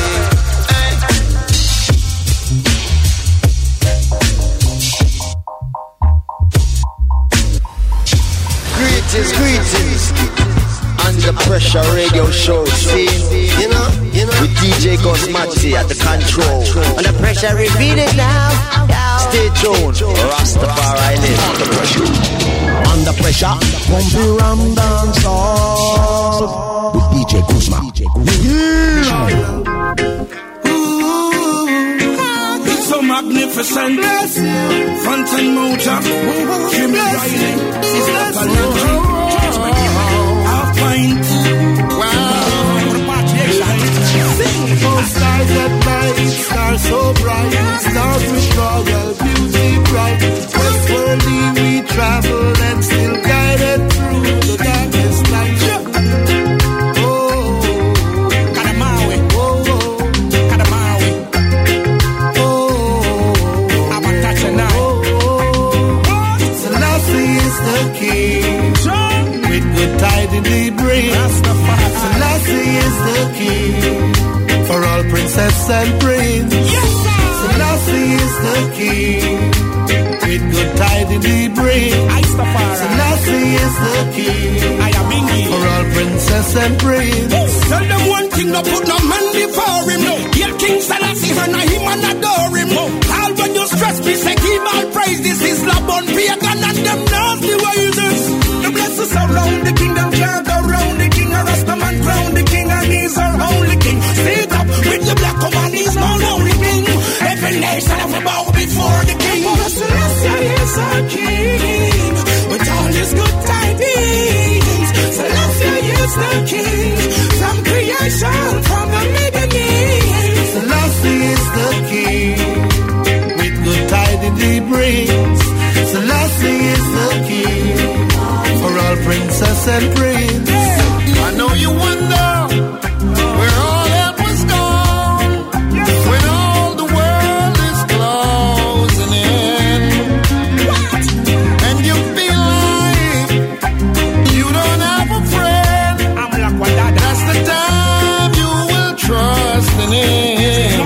Greetings, greetings. Under Pressure Radio Show. See, you know, you know, with D J Gosmati at the control. Under Pressure, repeat it now. Stay tuned. Rastafari live. Under Pressure. Under Pressure. Pumpy Ram Dance Hall with D J Guzma. It's so magnificent. Front and motor. Jimmy Riley. It's like a half pint. Wow. Oh, stars at night, stars so bright, stars with royal beauty bright. Westwardly we travel and still guided through the darkest night. Oh, Kadamawi, oh, oh, Kadamawi, oh, Abatachana, oh, oh, Selassie is the king, with good tidings he brings. Selassie is the king. For all princess and prince, yes, Selassie is the king. With good tidings he brings. Selassie is the king. I am Ingi. For all princess and prince. Ooh, tell them one thing, no put no man before him. No, hear King Selassie, honor him and adore him. No, all when you stress me, say give all praise. This is Labon pagan and them nasty ways. The blessings around the kingdom can't go round the king. A Rastaman crown the king and he's our only king. Sit up with the black woman, he's no lonely king. Every nation have a bow before the king. Selassie is our king, with all his good tidings. Selassie is the king, from creation, from the beginning. Selassie is the king, with good tidings he brings. Selassie is the king, for all princess and prince. I know you wonder where all help was gone, when all the world is closing in. What? And you feel like you don't have a friend. I'm like, what that? That's the time you will trust in him.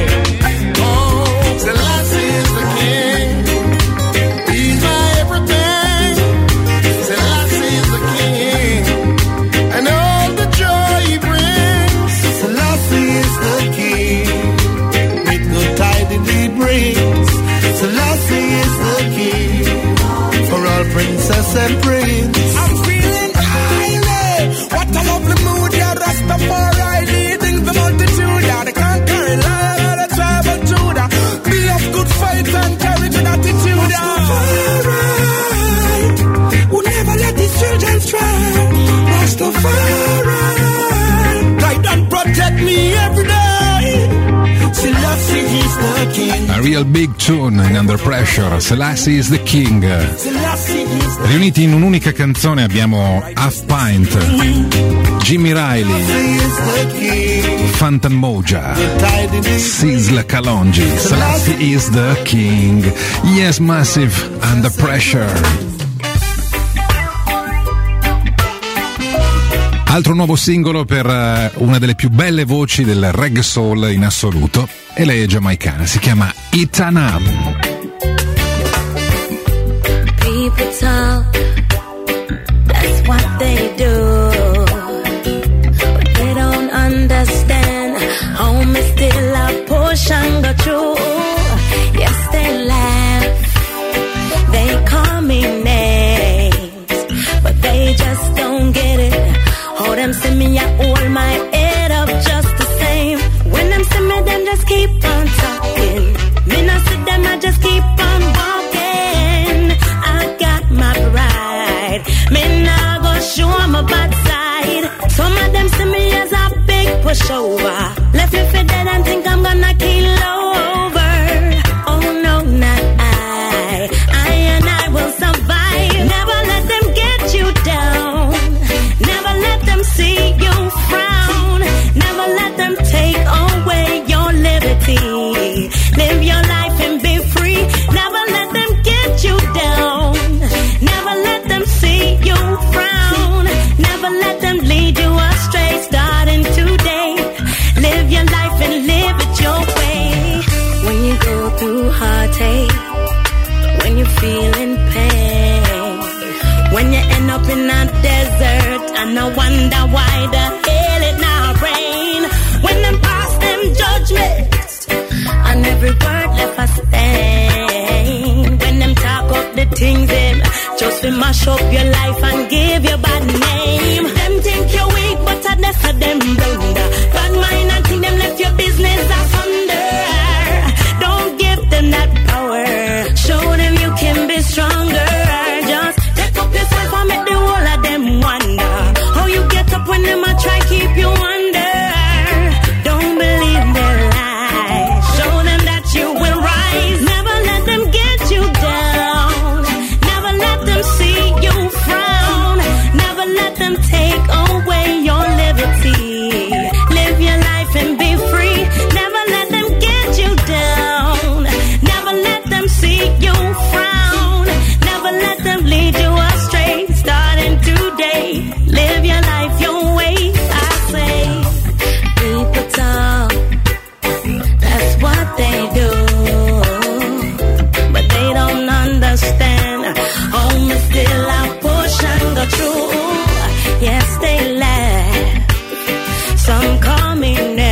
Oh, Selassie is the king. He's my everything. Selassie is the king. And all the joy he brings. Selassie is the king. With good tidings he brings. Selassie is the king. For all princess and prince. I'm feeling highly. What a lovely mood, yeah, Rastafari leading the multitude, yeah, the conquering lion of the tribe of Judah. Be of good faith and courage and attitude, yeah. Rastafari will never let his children stray. Rastafari guide and protect me every day. Selassie is the king. A real big tune in Under Pressure. Selassie is the king. Riuniti in un'unica canzone abbiamo Half Pint, Jimmy Riley, Phantom Moja, Sizzla Kalonji. Selassie is the king. Yes, Massive, Under Pressure. Altro nuovo singolo per uh, una delle più belle voci del reggae soul in assoluto, e lei è giamaicana, si chiama Itanam. People talk, that's what they do, but they don't understand, home is still a portion go through. Yes, they laugh, they call me names, but they just don't get it. Hold them, send me a whole pushover. Left me for dead and think I'm gonna kill over. Oh no, not I. I and I will survive. Never let them get you down. Never let them see you frown. Never let them take away your liberty. Live your life and be free. Never let them get you down. Never let them see you frown. Never let them lead you astray. Starting today, live your life and live it your way. When you go through heartache, when you feel in pain, when you end up in a desert and I wonder why the hell it not rain. When them pass them judgments and every word left a stain. When them talk up the things them just to mash up your life and give you bad name. Them think you're weak but I that's for them blunder. Bad mind and think them left your business asunder. Don't give them that power. Show them you can be stronger. Just take up yourself and make the whole of them wonder. How you get up when them a try keep you under. Don't believe their lies. Show them that you will rise. Never let them get you down. Never let them see you frown. Never let them take away your liberty. Live your life and be free. Never let them get you down. Never let them see you frown. Never let them lead you astray. Starting today, live your life your way. I say, people talk, that's what they do, but they don't understand. Home is still a push and go through. Yes, they laugh, some call me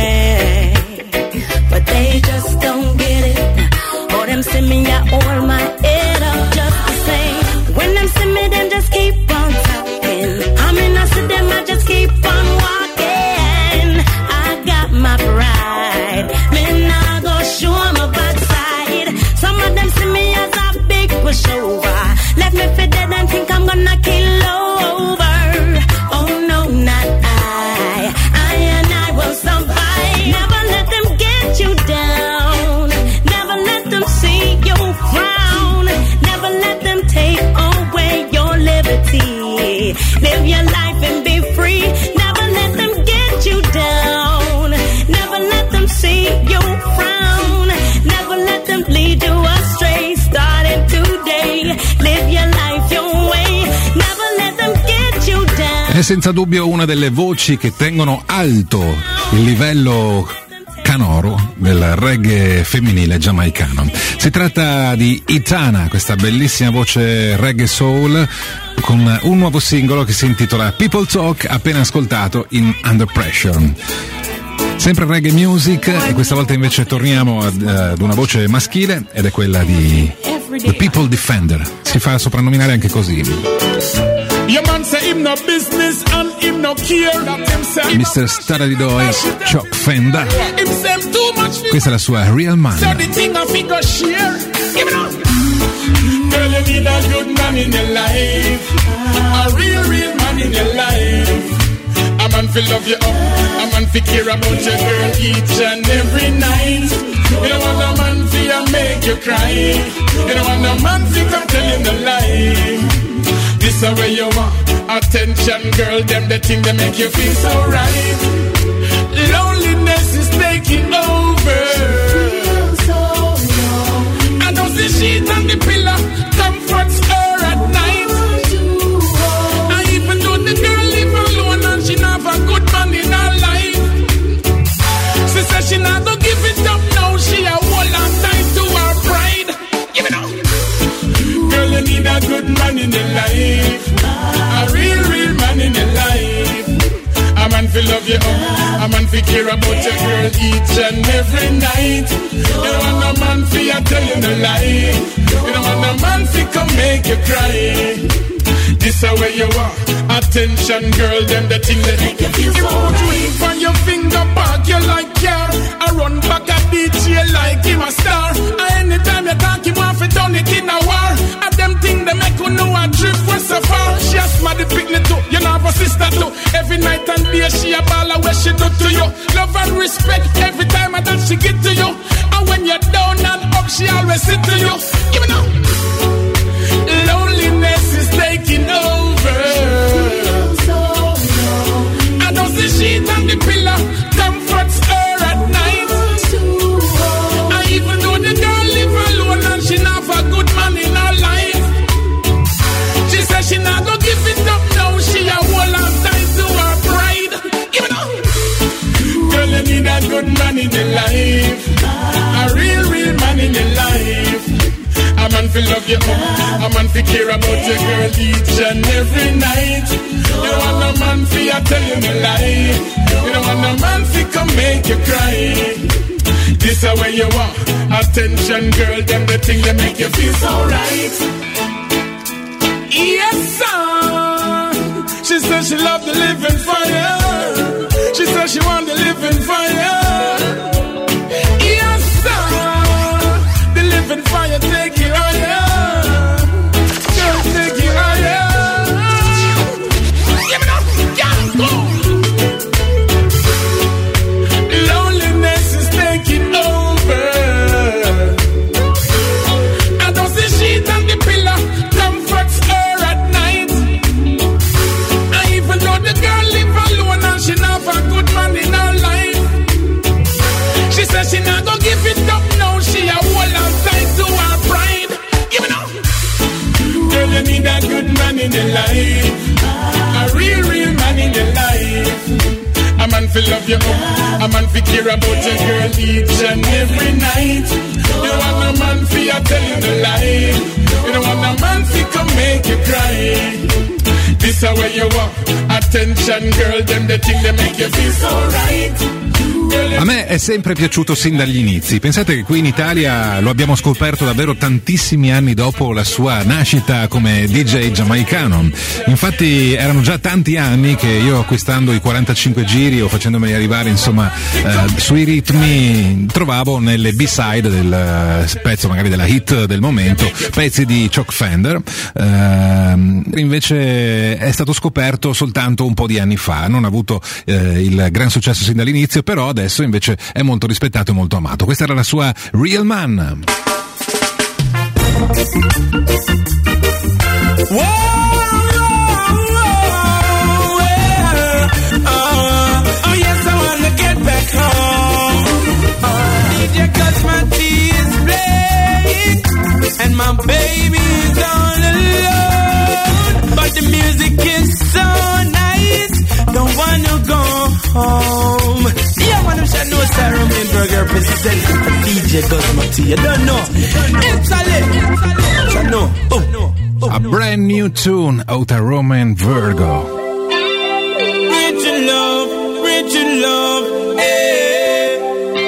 name, but they just don't get it. Oh, them see me, I hold my head up just the same. When them see me, them just keep on talking. I mean, I see them, I just keep on walking. I got my pride, man, I go show my backside. Some of them see me as a big pushover. Let me fit dead and think I'm gonna kill over. Oh no, not I. I and I will survive. Never let them get you down. Never let them see you frown. Never let them take away your liberty. Live your life and be free. Never let them get you down. Never let them see you frown. Never let them lead you astray. Starting today, live your life your way. Never let them get you down. È senza dubbio una delle voci che tengono alto il livello canoro del reggae femminile giamaicano. Si tratta di Etana, questa bellissima voce reggae soul con un nuovo singolo che si intitola People Talk, appena ascoltato in Under Pressure. Sempre reggae music, e questa volta invece torniamo ad, ad una voce maschile ed è quella di The People Defender. Si fa soprannominare anche così. Your man say him no business and him no care. mister Staradidoy Chuck Fender. Questa è la sua Real Man. So the thing I figure share. Give it up. Girl, you need a good man in your life. A real, real man in your life. A man fi love you up. A man fi care about your girl each and every night. You don't want a man fi a make you cry. You don't want a man fi come tell you the lie. This is where you want attention, girl. Them the thing that make you feel so right. Loneliness is taking over. I don't see sheet on the pillow comforts her at night. And even though the girl live alone and she not have a good man in her life, she says she not gonna give it up now. She a hold on tight to her pride. Give it up. Girl, you need a good man in your life. A real, real man in your life. A man fi love you up. A man fi care about your girl each and every night. You don't want no man fi a tell you the lie. You don't want no man fi come make you cry. This is where you are. Attention, girl, them the thing that make you feel so right. From your finger back, you like care. I run back a D J like him a star. And anytime you talk, you want to turn it in a war. And them thing they make you know a trip was so far. She a smart the picnic too. You know have a sister too. Every night and day she a ball where she do to you. Love and respect every time I that she get to you. And when you're down and up, she always sit to you. Give me now. Loneliness is taking over. I don't see sheet on the pillow comforts her at night. And even though the girl live alone and she not have a good man in her life, she says she not gonna give it up now. She a hold on tight to her pride. Give it up. Girl, you need a good man in your life, a real, real man in your life. A man fi love you up, a man fi care about your girl each and every night. You don't want a man fi a tell you no lie. You don't want a man fi come make you cry. This is where you are. Attention, girl, them the thing that make you feel so right. Yes, sir. She says she love the living fire. She says she want the living fire. Yes, sir. The living fire take you higher. Just take you higher. Give me that. Yeah, go. Loneliness is taking over. I don't see sheet on the pillow comforts her at night. And even though the girl live alone and she not have a good man in her life, she says she not gonna give it up now. She a hold on tight to her pride. Give me now. Girl, you need a good man in your life, a real, real man in your life. A man fi love you up, a man fi care about your girl each and every night. You want a man fi a tell you the lie. You don't want a man fi come make you cry. This is where you are. Attention, girl, them the thing that make you feel so right. A me è sempre piaciuto sin dagli inizi. Pensate che qui in Italia lo abbiamo scoperto davvero tantissimi anni dopo la sua nascita come D J giamaicano. Infatti erano già tanti anni che io, acquistando i quarantacinque giri o facendomeli arrivare insomma eh, sui ritmi, trovavo nelle B-side del pezzo, magari della hit del momento, pezzi di Chuck Fender. Eh, invece è stato scoperto soltanto un po' di anni fa, non ha avuto eh, il gran successo sin dall'inizio, però adesso invece è molto rispettato e molto amato. Questa era la sua Real Man. Whoa, whoa, yeah. uh, oh yes, I wanna get back home. uh, D J cause my tea is playing and my baby is all alone, but the music is so nice, don't wanna go home. Yeah, man, I'm saying no Sarah Mainberger representing D J Guzmati. You don't know. It's a lit. I know. Oh, no. A brand new tune, Outer Roman Virgo. Rich in love, rich in love, eh.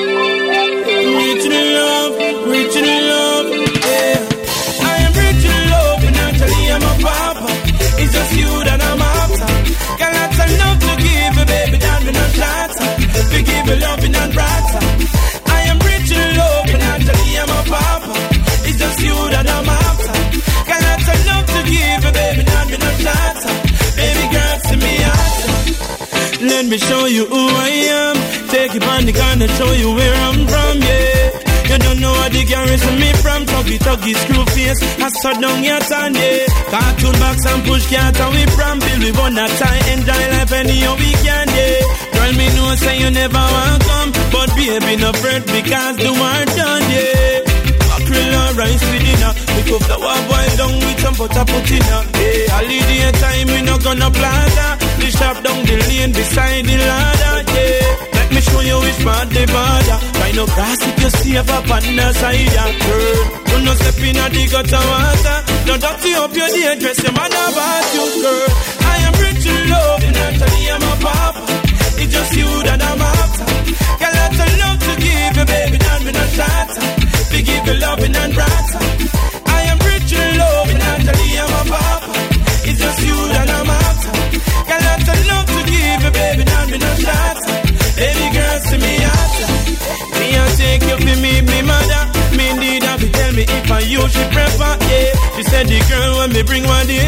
Rich in love, rich in love, eh. I am rich in love, and actually I'm a papa. It's just you that I'm after. Got lots of love to give, baby, down with no flatter. We give you loving and brighter. I am rich in love, and actually I'm a papa. It's just you that I'm after. Got lots of love to give, baby, down with no flatter. Baby girl, see me after. Let me show you who I am. Take it on the gun and show you where I'm from, yeah. You don't know what the garrison me from. Tuggy, tuggy, screw face. I saw down your tan, yeah. Cartoon box and push cat and we from Bill. We want that time, enjoy life anyhow we can, yeah. Girl, me know say you never want come, but baby no fret because the war done, yeah. Mackerel and rice with dinner. We go flour boil down with some butter put in her. Yeah, holiday time we no gonna plaza. The shop down the lane beside the ladder, yeah. Let me show you which part the border. Try no grass if you save up on the side, yeah, girl. Do no step in a the gutter water. Don't dirty up your day, dress your man about you, girl. I am rich in love, and actually I'm a papa. It's just you that I'm after. Got lots of love to give you, baby, down with no shatter. We give you loving and brighter. I am rich in love, and actually I'm a papa. It's just you that I'm after. Got lots of love to give you, baby, down with no shatter. Baby girl, see me after. Me I'll take you for me, me mother. Me need her to tell me if I you she prefer, yeah. She said the girl when me bring one day,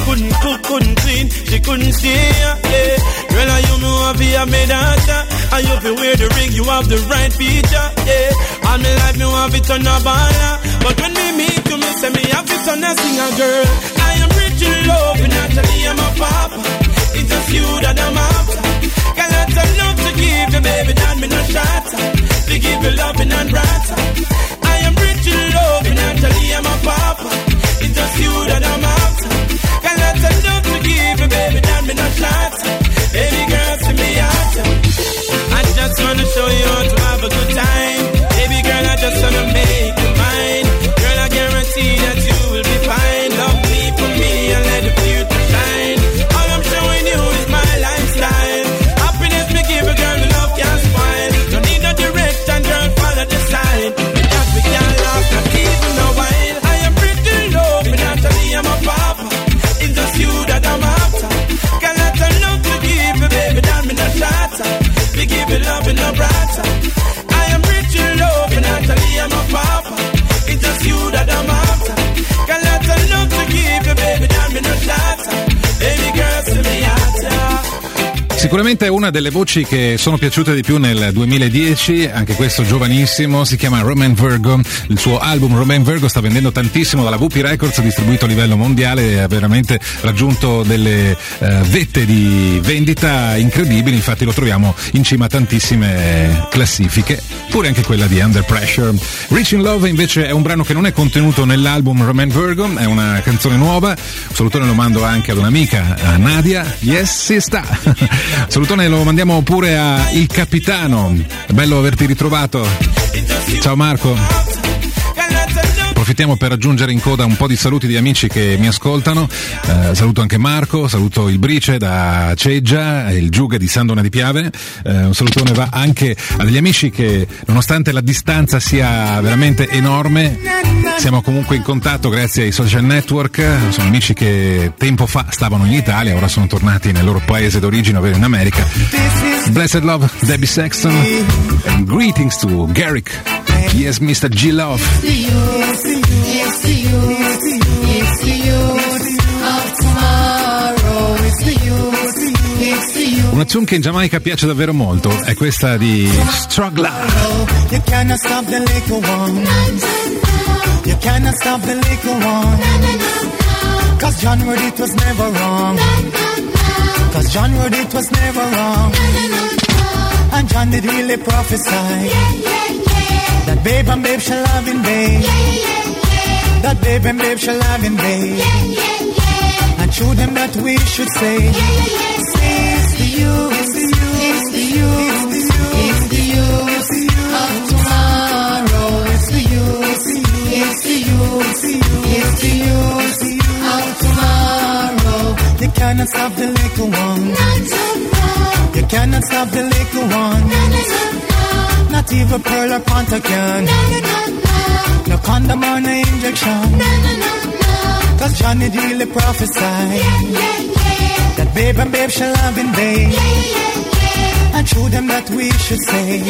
couldn't cook, couldn't clean, she couldn't stay, yeah. Girl, I you know I be a me daughter, and you fi wear the ring, you have the right feature, yeah. All me life me want fi turn a baller, but when me meet you, me say me have to turn a singer, girl. I am rich in love, and naturally I'm a papa. It's just you that I'm after. Got lots of love to give you, baby, that me no shatter. To give you loving and brighter. I am rich in love, and naturally I'm a papa. It's just you that I'm after. Got lots of love to give you, baby, that me no shatter. Baby girl, see me after. I just wanna show you how to have a good time. Baby girl, I just wanna make you mine. Girl, I guarantee that you will be fine. Love me for me and let the future shine. All I'm showing you is my lifestyle. Happiness me give a girl, the love can't spoil. Don't need no direction, girl, follow the sign. Because we can't last not even a while. I am pretty low, but naturally I'm a papa. It's just you that I'm after. Got lots of love to give you, baby, that me not shatter. We give you love and no brighter. I am rich in love, and naturally I'm a papa. It's just you that I'm after. Got lots of love to give you, baby, that me not shatter. Baby girl, see me after. Sicuramente è una delle voci che sono piaciute di più nel duemiladieci, anche questo giovanissimo, si chiama Romain Virgo, il suo album Romain Virgo sta vendendo tantissimo dalla W P Records, distribuito a livello mondiale e ha veramente raggiunto delle eh, vette di vendita incredibili, infatti lo troviamo in cima a tantissime classifiche, pure anche quella di Under Pressure. Rich in Love invece è un brano che non è contenuto nell'album Romain Virgo, è una canzone nuova, un salutone lo mando anche ad un'amica, a Nadia, yes si sta. Salutone lo mandiamo pure a Il Capitano, è bello averti ritrovato, ciao Marco. Approfittiamo per aggiungere in coda un po' di saluti di amici che mi ascoltano, eh, saluto anche Marco, saluto il Brice da Ceggia, il Giuga di Sandona di Piave, eh, un salutone va anche a degli amici che nonostante la distanza sia veramente enorme siamo comunque in contatto grazie ai social network, sono amici che tempo fa stavano in Italia, ora sono tornati nel loro paese d'origine, ovvero in America. Blessed Love, Debbie Sexton, and greetings to Garrick. Yes, mister G Love. It's the youth, it's the youth of tomorrow. It's the youth, it's the youth. Una tune che in Giamaica piace davvero molto è questa di Struggler. You cannot stop the little one. You cannot stop the little one. Cause John word it was never wrong. Cause John word it was never wrong. And John did really prophesy that babe and babe shall have in babe. That babe and babe shall have in babe. And show them that we should say, say it's the youth, it's the youth, it's the youth of tomorrow. It's the youth, it's the youth, it's the youth of tomorrow. You cannot stop the little one. You cannot stop the little one. Not even pearl or Pantacon. No condom or no injection. Cause Johnny really prophesied that babe and babe shall have in babe. And show them that we should say.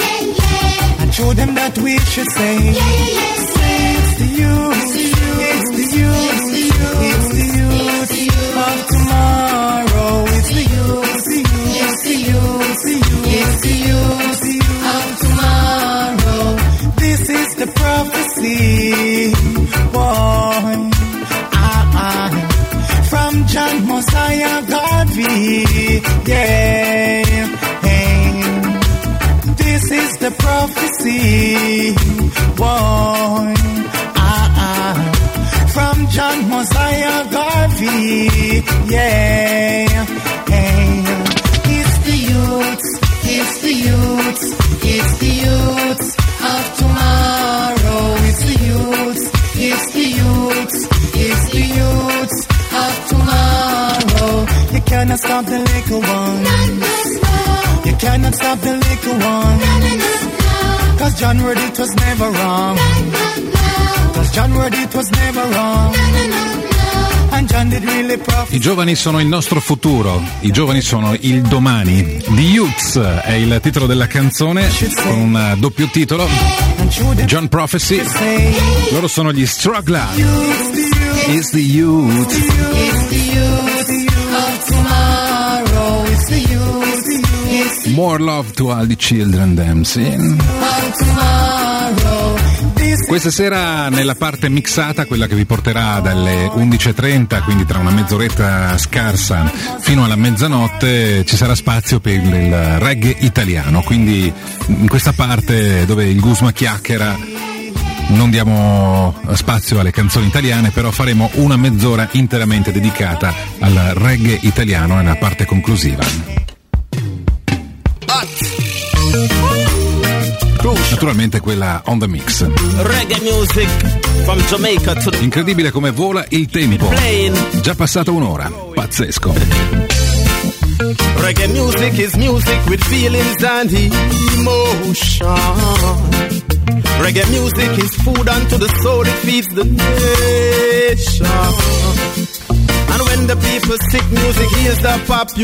And show them that we should say. Say it's the youth, it's the youth, it's the youth of tomorrow. It's the youth, it's the youth, it's the youth of tomorrow. This is the prophecy, boy. Ah, ah. From John Mosiah Garvey, yeah. Hey. This is the prophecy, boy. Ah, ah. From John Mosiah Garvey, yeah. Hey. It's the youth, it's the youth, it's the youth of tomorrow. It's the youth, it's the youth, it's the youth of tomorrow. You cannot stop the little one. You cannot stop the little one. Cause John word it was never wrong. Cause John word it was never wrong. I giovani sono il nostro futuro, i giovani sono il domani. The Youths è il titolo della canzone con un doppio titolo, John Prophecy. Loro sono gli Struggler. It's the youth. It's the youth of tomorrow. It's the youth. It's the More love to all the children, them sing. of tomorrow. This Questa sera nella parte mixata, quella che vi porterà dalle undici e trenta, quindi tra una mezz'oretta scarsa fino alla mezzanotte, ci sarà spazio per il reggae italiano, quindi in questa parte dove il Guzma chiacchiera non diamo spazio alle canzoni italiane, però faremo una mezz'ora interamente dedicata al reggae italiano nella parte conclusiva. Naturalmente quella on the mix. Reggae music from Jamaica to the... Incredibile come vola il tempo. Già passata un'ora. Pazzesco. Reggae music is music with feelings and emotion. Reggae music is food unto the soul, it feeds the nation. And when the people sick, music heals the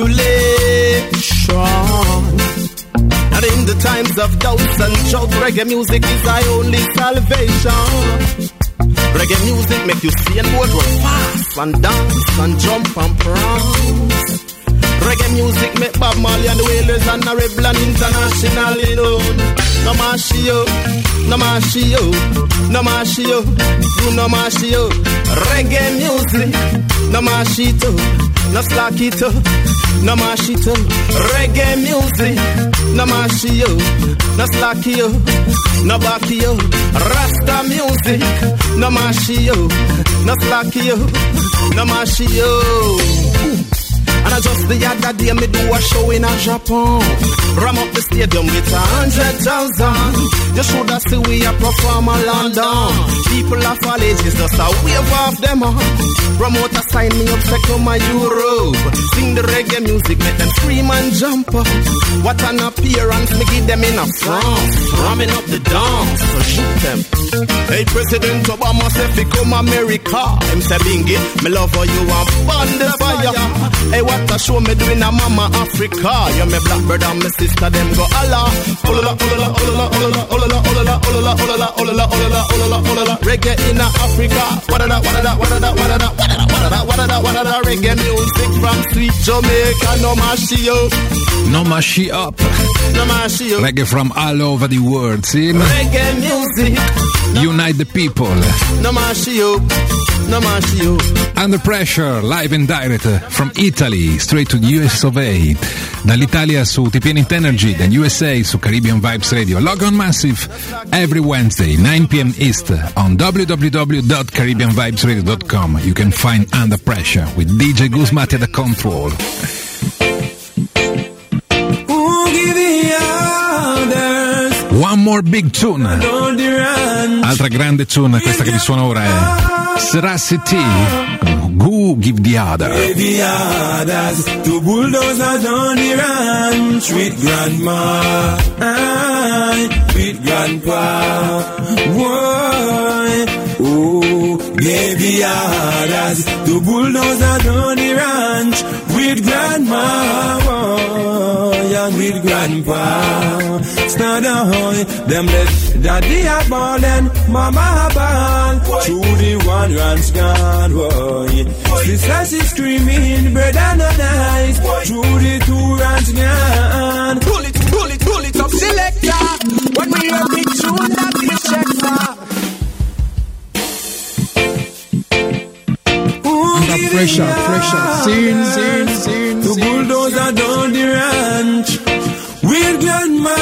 population. And in the times of doubts and trouble, reggae music is our only salvation. Reggae music make you see and both run fast and dance and jump and prance. Reggae music make Bob Marley and the Wailers honorable and internationally known. No mashio, no mashio, no mashio, you no mashio. Reggae music, no mashito, no slackito, no mashito. Reggae music, no mashio, no slackio, no backio. Rasta music, no mashio, no slackio, no mashio. And I just the other day me do a show in a Japan. Ram up the stadium with a hundred thousand. You should have seen we a perform a London. People of all ages just a wave off them on. Promoter sign me up, say come a Europe. Sing the reggae music, make them scream and jump up. What an appearance me give them in a France. Ramming up the dance, so shoot them. Hey President Obama say fi come America. Him say Bingy, me love how you want burn the fire. Hey what a show me doing a mama Africa. You me black brother and me sister them go Allah. Olala olala olala olala olala olala olala olala olala olala olala olala. Reggae in Africa. Wadada wadada wadada wadada wadada wadada wadada wadada. Reggae music from sweet Jamaica. No mashi up. No mashi up. No mashi up. Reggae from all over the world, see? Reggae music. Unite the people. No mashi up. No mashi up. Under Pressure, live and direct from Italy, straight to the U S of A. Dall'Italia su T P N Energy, then U S A su Caribbean Vibes Radio. Log on Massive every Wednesday, nine p.m. East on w w w dot caribbean vibes radio dot com. You can find Under Pressure with D J Guzmati at the control. One more big tune. Altra grande tune, questa che vi suona ora è Seracity. Who give the other? Give the others to bulldozers on the ranch with grandma, aye, with grandpa. Whoa, oh, give the others to bulldozers on the ranch with grandma, whoa, yeah, with grandpa. Stand ahoy, them left daddy a ballin', mama a ball. Through the one ranch gone, boy. Sister she screaming, brother no nice. Through the two ranch gone. Pull it, pull it, pull it up, selector. When we hear big tune, that we check for. Under pressure, pressure. Sin, sin, sin. The bulldozer down the ranch with grandma.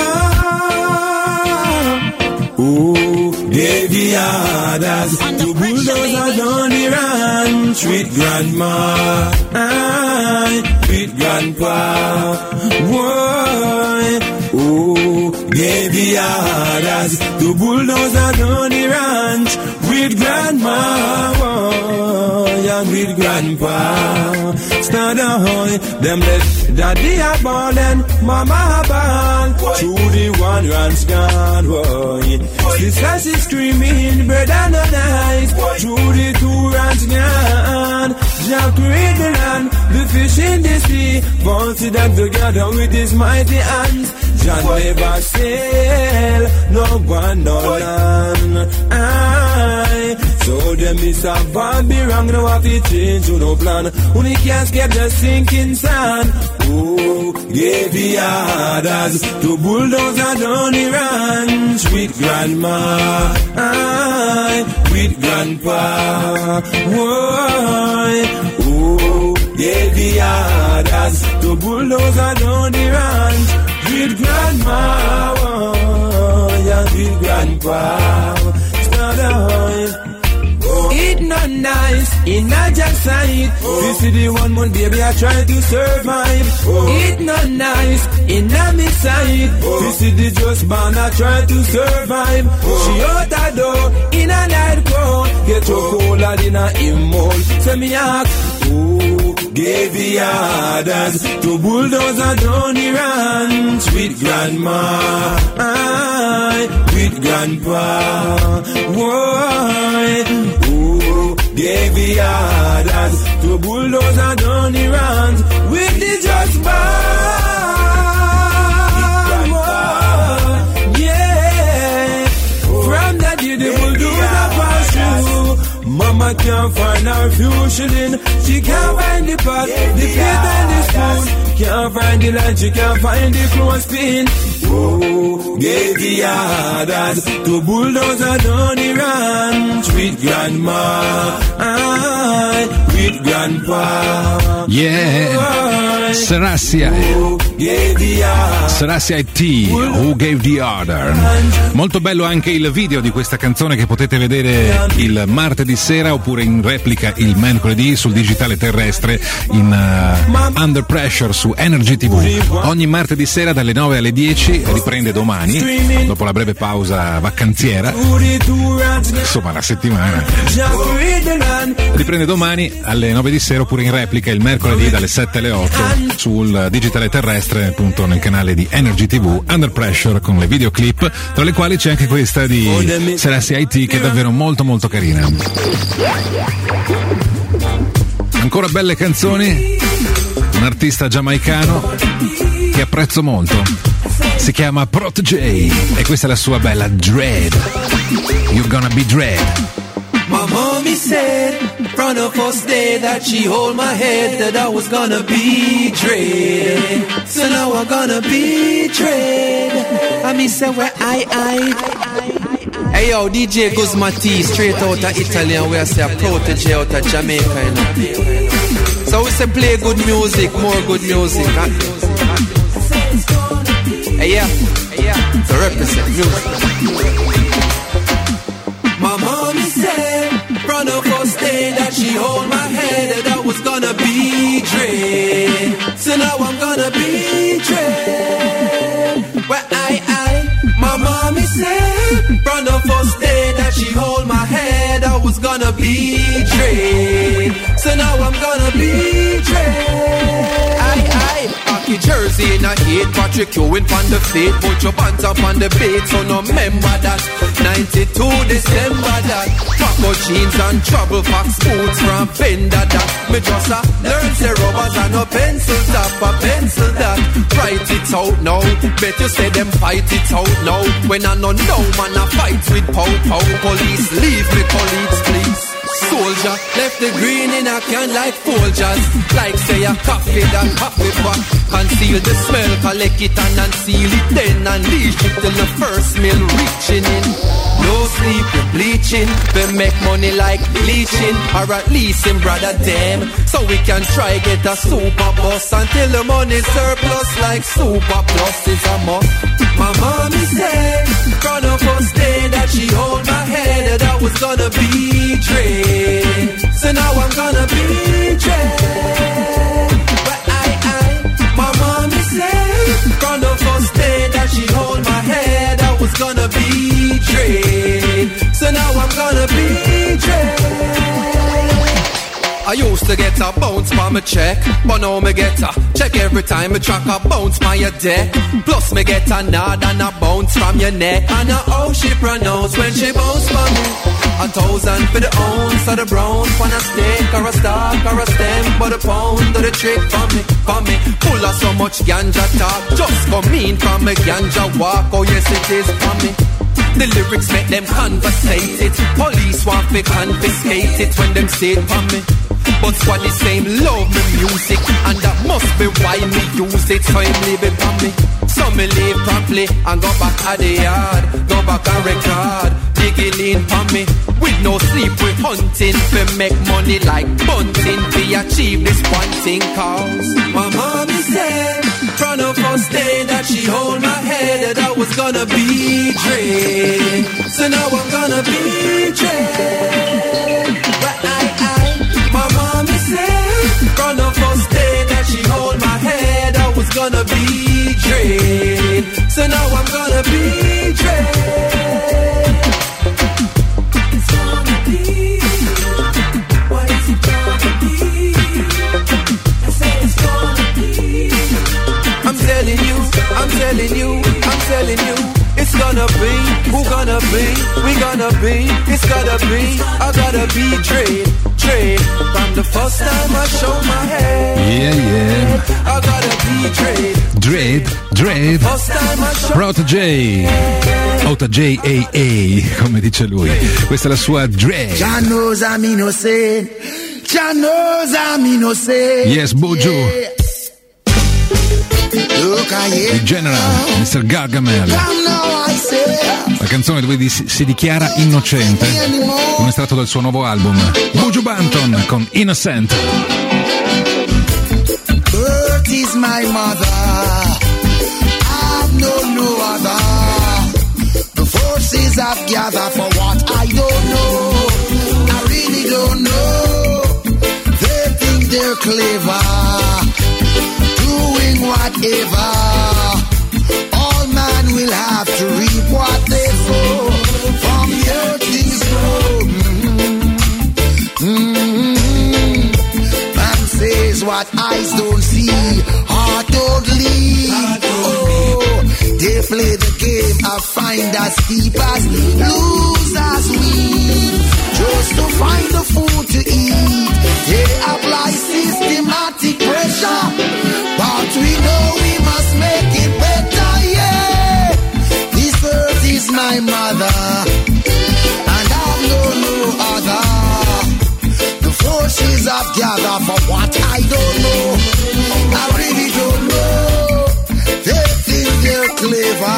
Oh, gave the others to bulldozer down the ranch with grandma, aye, with grandpa. Whoa, oh, gave the others to bulldozer down the ranch with grandma, whoa, yeah, with grandpa. Stand ahoy, them left daddy a ballin', mama a ball. Through the one ranch gone, boy. Sister she screaming, brother no nice. Through the two ranch gone. Jack create the land, the fish in the sea. Bouncy them together with his mighty hands. John never sail, no one no land. Aye. Show them it's a bad be wrong, no have to change, you no plan. Only can't get the sinking sand. Oh, gave the orders to bulldozer down the ranch with grandma, aye, with grandpa. Why? Oh, gave the orders to bulldozer down the ranch with grandma, oh, yeah, with grandpa. It's not a high. It not nice, it not just sight. This is the one month, baby, I try to survive. It not nice, it not me side. This is the just man, I try to survive. She out the door, in a night cold. Get your cola in a immole. Say me ask, who gave the orders to bulldozer down the ranch with grandma, aye, with grandpa. Why? Who gave the orders to bulldozer down the ranch with the just man? Yeah, from that day the bulldozer pass through. Mama can't find her fusion. She can't find the pot, the plate and the spoon. Can't find the line, she can't find the clothespin. Oh, gave the orders to bulldozer down the ranch with grandma, aye, with grandpa. Yeah, Serassia, Serassia I T, Who Gave the Order. Molto bello anche il video di questa canzone che potete vedere il martedì sera oppure in replica il mercoledì sul digitale terrestre in uh, Under Pressure su Energy tivù. Ogni martedì sera dalle nove alle dieci, riprende domani dopo la breve pausa vacanziera, insomma la settimana riprende domani alle nove di sera oppure in replica il mercoledì dalle sette alle otto sul digitale terrestre, appunto nel canale di Energy tivù. Under Pressure con le videoclip, tra le quali c'è anche questa di Serassia I T che è davvero molto molto carina. Ancora belle canzoni, un artista giamaicano che apprezzo molto, si chiama Protégé e questa è la sua bella Dread. You're gonna be Dread. My mommy said from the first day that she hold my head that I was gonna be Dread. So now I'm gonna be Dread. I mean say where I I Hey yo, D J Guzmati, straight out of Italy, and we are say a Protégé out of Jamaica, you know. So we say play good music, more good music. Huh? Hey yeah, hey yeah, so represent music. My mommy said from the first day that she hold my head that I was gonna be Dread. So now I'm gonna be Dread. Where I I, my mommy said from the first day that she hold my head I was gonna be Dread. So now I'm gonna be Dread. I I, Hockey jersey in a eight, Patrick Ewing on the feet, put your pants up on the beat, so no remember that. ninety-two December that. Taco jeans and trouble fox boots from Fender that. Me just a learn say rubbers and no pencil top, a pencil that. Write it out now, bet you say them fight it out now. When I know no man a fight with pow pow. Police leave me colleagues please. Soldier left the green in a can like Folgers. Like say a coffee that coffee back. Conceal the smell, collect it and unseal it, then unleash it till the first meal reaching in. No sleep, bleaching, we make money like bleaching, or at least in brother them. So we can try get a super bus until the money surplus like super plus is a must. My mommy said from the first day that she hold my head that I was gonna be Dread. So now I'm gonna be Dread. But I, I, my mommy said from the first day that she hold my head I was gonna be Dread. So now I'm gonna be Dread. I used to get a bounce from a check, but now me get a check every time me track a bounce by your deck. Plus me get a nod and a bounce from your neck. And a how she pronounce when she bounce for me. A thousand for the ounce of the brown, for a stick or a stalk or a stem, but a pound of the trick for me, for me. Full of so much ganja talk, just come in from a ganja walk. Oh yes it is for me. The lyrics make them conversate it. Police want to confiscate it when them say it for me. But squad the same love me music, and that must be why me use it. So him leave it for me. So me leave promptly and go back at the yard, go back and record, digging in for me. With no sleep we hunting, we make money like bunting. We achieve this one thing cause my mommy said from the first day that she hold my head that I was gonna be Dre. So now I'm gonna be Dre. But I, I, my mommy said from the first day that she hold my head I was gonna be Dre. So now I'm gonna be Dre. It's gonna be. What is it gonna be? I say it's gonna be. I'm telling you, I'm telling you, I'm telling you, it's gonna be, who gonna be, we gonna be, it's gotta be, I gotta be Dre, Dre, from the first time I show my head, yeah, yeah, I gotta be Dre, Dre, Dre, Prota J, Ota J A A, come dice lui, questa è la sua Dre. Jah knows I'm innocent, Jah knows I'm innocent. Yes, Buju. Il General, mister Gargamel. La canzone dove si, si dichiara innocente, un estratto del suo nuovo album Buju Banton con Innocent. Earth is my mother, I've known no other. The forces I've gathered for what I don't know, I really don't know. They think they're clever, doing whatever. All man will have to reap what they sow. From the earth is grown. Mm-hmm. Man says what eyes don't see, heart don't lead. Oh, they play the game of finders, keepers, losers win. Just to find the food to eat, they apply systematic pressure. But we know we must make it better, yeah. This earth is my mother, and I've known no other. The forces I've gathered for what I don't know, I really don't know. They think they're clever,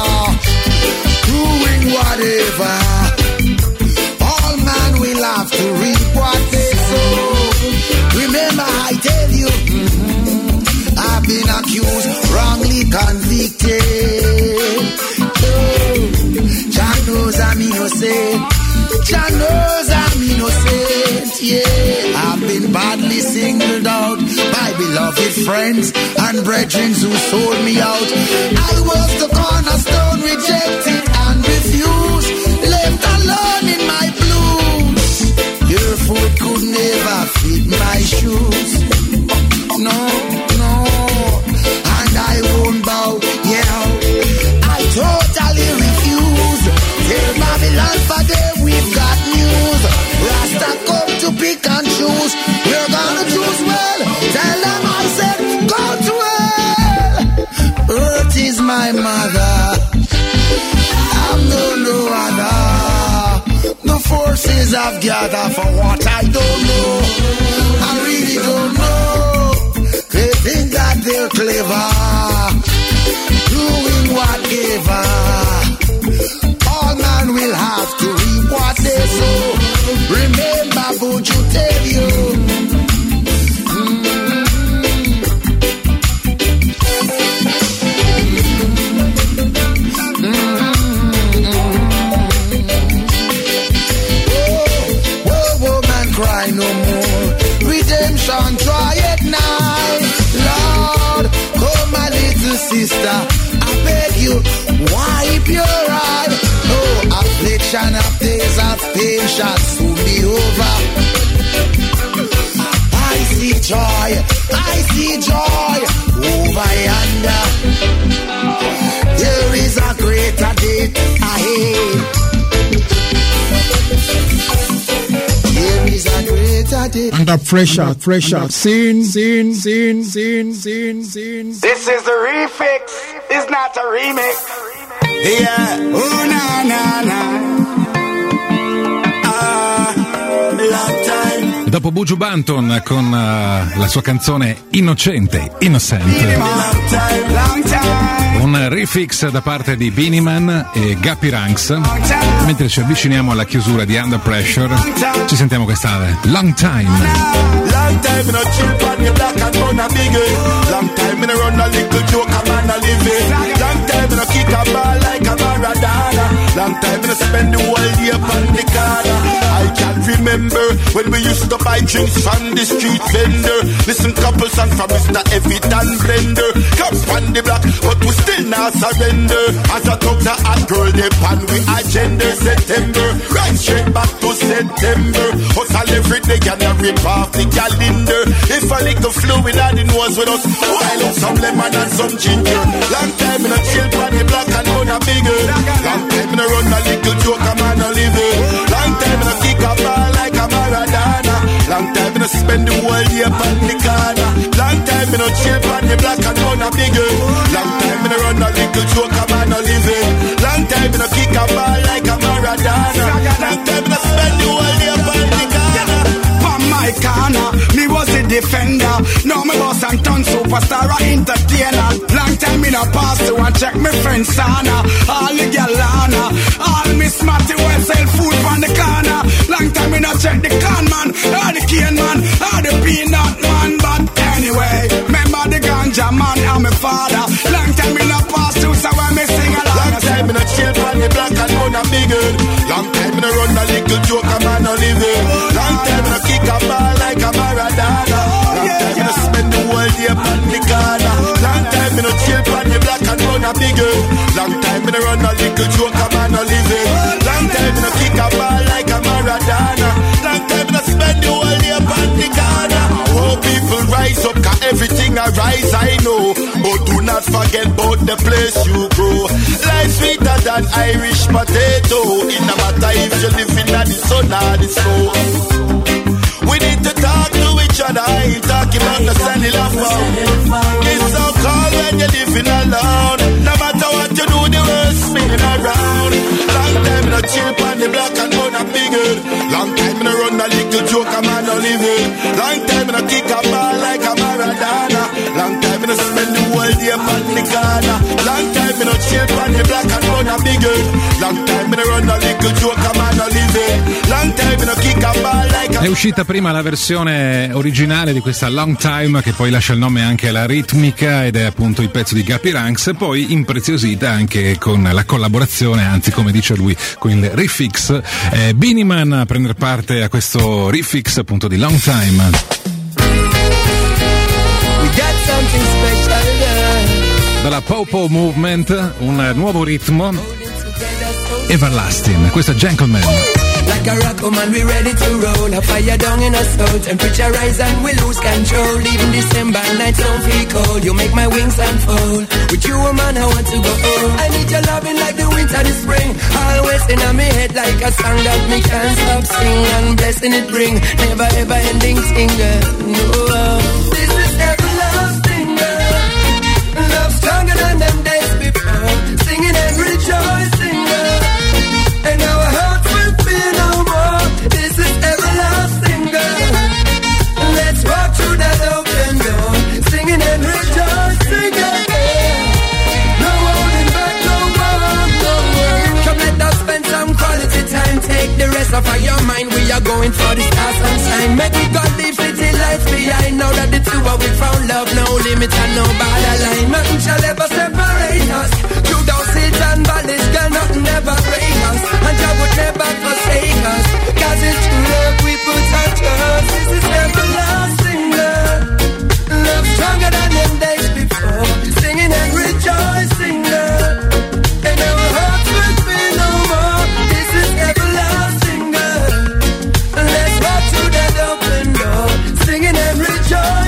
doing whatever. All man will have to reap what they sow. Remember I tell you, mm-hmm, I've been accused, wrongly convicted. Oh, Jah knows I'm innocent, Jah knows I'm innocent, yeah. I've been badly singled out by beloved friends and brethren who sold me out. I was the cornerstone, rejected and refused, left alone in my blues. Your foot could never fit my shoes. No, no, and I won't bow, yeah. I totally refuse. Tell Babylon for them we've got news. Rasta come to pick and choose. We're gonna choose well. Tell them I said go to hell. Earth is my mother, I'm no no other. The forces I've gathered for what I don't know, I really don't know. They think that they're clever, doing whatever. All man will have to reap what they sow. Remember, Buju tell you. Mm-hmm. Oh, whoa, whoa, man, cry no more. Redemption, try it now. Lord, come my little sister, I beg you, wipe your eye. No affliction of days of pain shall soon be over. joy, I see joy over yonder. There is a greater day ahead. There is a greater day. Under pressure, pressure, sin, sin, sin, sin, sin, sin. This is the refix, it's not a remix. Yeah, oh na na na. Ah, long time. Dopo Buju Banton con uh, la sua canzone Innocente, Innocent. Long time, long time. Un refix da parte di Beenie Man e Guppy Ranks. Mentre ci avviciniamo alla chiusura di Under Pressure, ci sentiamo questa Long Time. Long time in a chill on the black and run a big it. Long time in a run a little joke a man a live it. Long time in a kick a ball like a Maradona. Long time in a spend the whole day upon the corner. I can remember when we used to buy drinks from the street vendor. Listen couple songs from Mister Evitan Blender. Comes from the block but we still not surrender. As a talk to hot girl they pan we agenda. September, right straight back to September. Hustle every day and a rip off the calendar. If a little fluid and it was with us, while up some lemon and some ginger. Long time in a chill on the block and run a bigger. Long time in a run a little joke a man a living. Long time in a kick a ball like a Maradona. Long time in a spend the whole day upon the corner. Long time in a chill on the block and run a bigger. Long time in a run a little joke a man a living. Long time in a kick a ball like a Maradona. Long time in a spend the whole day upon the corner. From my corner, me was a defender. Now me boss and turn superstar a entertainer. Long time in a pass to and check me friend Sana. All the galana, all me smarty well sell food from the corner. Long time in a check the con man, all the cane man, all the peanut man. But anyway, remember the ganja man and my father. Long time in a pass to so when me sing along. Long time in a chill on the block and run a bigger. Long time in a run a little joke a man a living. Long time in a kick a ball like a Maradona. Long time in a spend the whole day upon the corner. Long time in a chill on the block and run a bigger. Long time in a run a little joke a man a living. Long time in a kick a ball like a Maradona. Long time in a spend the whole day upon the corner. Oh, people rise up, cause everything I rise I know. But do not forget about the place you grow. Life sweeter than Irish potato. It no matter if you live in the sun or the snow. We need to talk to each other. I ain't talking about the cellular phone. It's so cold when you're living alone. No matter what you do, the world's spinning around. Long time in a chill on the block and run a bigger. Long time in a run a little joke a man a living. Long time in a kick a ball like a Maradona. Long time in a spend the whole day upon the corner. Long time in a chill on the block and run a bigger. Long time in a run a little joke a man a living. Long time in a kick a ball like a... È uscita prima la versione originale di questa Long Time, che poi lascia il nome anche alla ritmica ed è appunto il pezzo di Guppy Ranks, poi impreziosita anche con la collaborazione, anzi come dice lui, con il refix. eh, Beenie Man a prendere parte a questo refix appunto di Long Time. We got something special, yeah. Dalla Popo Movement un nuovo ritmo, Everlasting, questo è Gentleman. Like a rock woman, we ready to roll. A fire down in our soul. Temperature rise and we lose control. Even December nights don't feel cold. You make my wings unfold. With you, woman, I want to go home. I need your loving like the winter, the spring. Always in my head like a song that me can't stop sing. And blessing it bring. Never ever ending singer. No, this is everlasting, girl. Love stronger than them days before. Singing and rejoicing, girl. And our hearts will feel no more. This is everlasting, girl. Let's walk through that open door, singing and rejoicing, girl. No holding back, no more, no more. Come let us spend some quality time. Take the rest of your mind. We are going for the stars and sign. Make we God leave city lights behind. Now that the two are we found love, no limit and no borderline. Nothing shall ever separate us. Through those hills and valleys, girl, nothing ever break us. And God would never forsake us. Cause it's true love we put our trust. This is everlasting love. Love stronger than them days before. Singing and rejoicing love. And our hearts will feel no more. This is everlasting love. Let's walk through that open door, singing and rejoicing.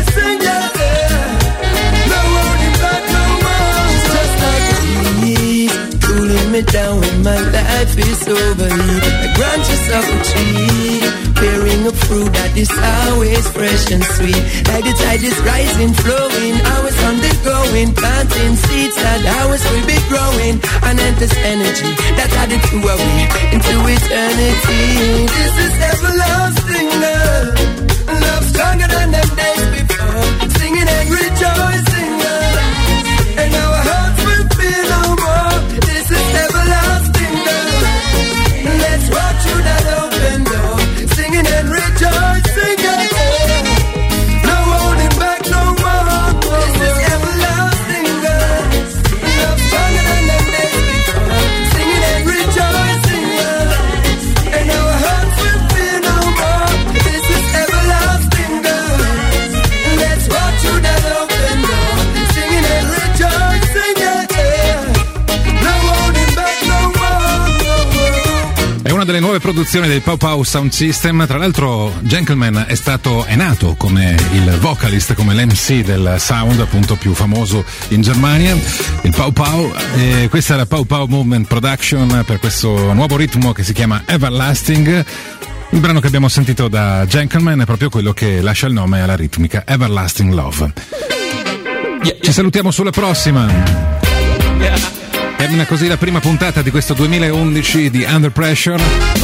me down when my life is over. The branches of a tree, bearing a fruit that is always fresh and sweet. Like the tide is rising, flowing, always undergoing, planting seeds that always will be growing. And endless energy that added to our way into eternity. This is everlasting love, love stronger than them days before. Singing and rejoicing, love, and our hearts will feel no more. This is everlasting love. Let's walk through that open door, singing and rejoicing, yeah. No holding back no more. This is everlasting love, love stronger than them days before. Singing and rejoicing, yeah, and our hearts will feel no more. This is everlasting love. Let's walk through that open door, singing and rejoicing, yeah. No holding back no more. È una delle nuove produzioni del Pow Pow Sound System. Tra l'altro Gentleman è stato è nato come il vocalist, come l'M C del sound appunto più famoso in Germania, il Pow Pow. E questa è la Pow Pow Movement Production per questo nuovo ritmo che si chiama Everlasting. Il brano che abbiamo sentito da Gentleman è proprio quello che lascia il nome alla ritmica, Everlasting Love. Ci salutiamo sulla prossima. Termina così la prima puntata di questo duemilaundici di Under Pressure.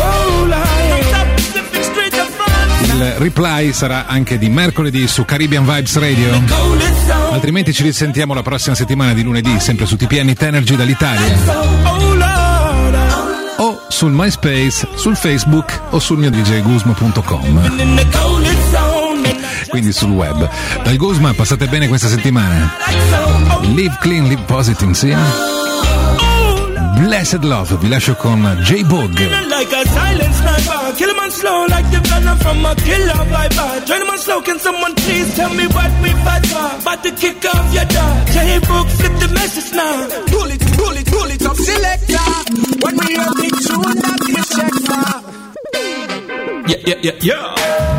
Il replay sarà anche di mercoledì su Caribbean Vibes Radio. Altrimenti ci risentiamo la prossima settimana di lunedì, sempre su T P N Hit Energy dall'Italia. O sul MySpace, sul Facebook o sul mio d j guzma punto com. Quindi sul web. Dal Guzma passate bene questa settimana. Live clean, live positive, sì? Blessed Love, vi lascio con J-Bug. Like a silent sniper, kill him on slow like the gunner from a killer viper. Join him on slow, can someone please tell me what we fight for? About to kick off your dog. J-Bug, flip the message now. Pull it, pull it, pull it up, selector. When we hear the tune that we check for. Yeah, yeah, yeah, yeah.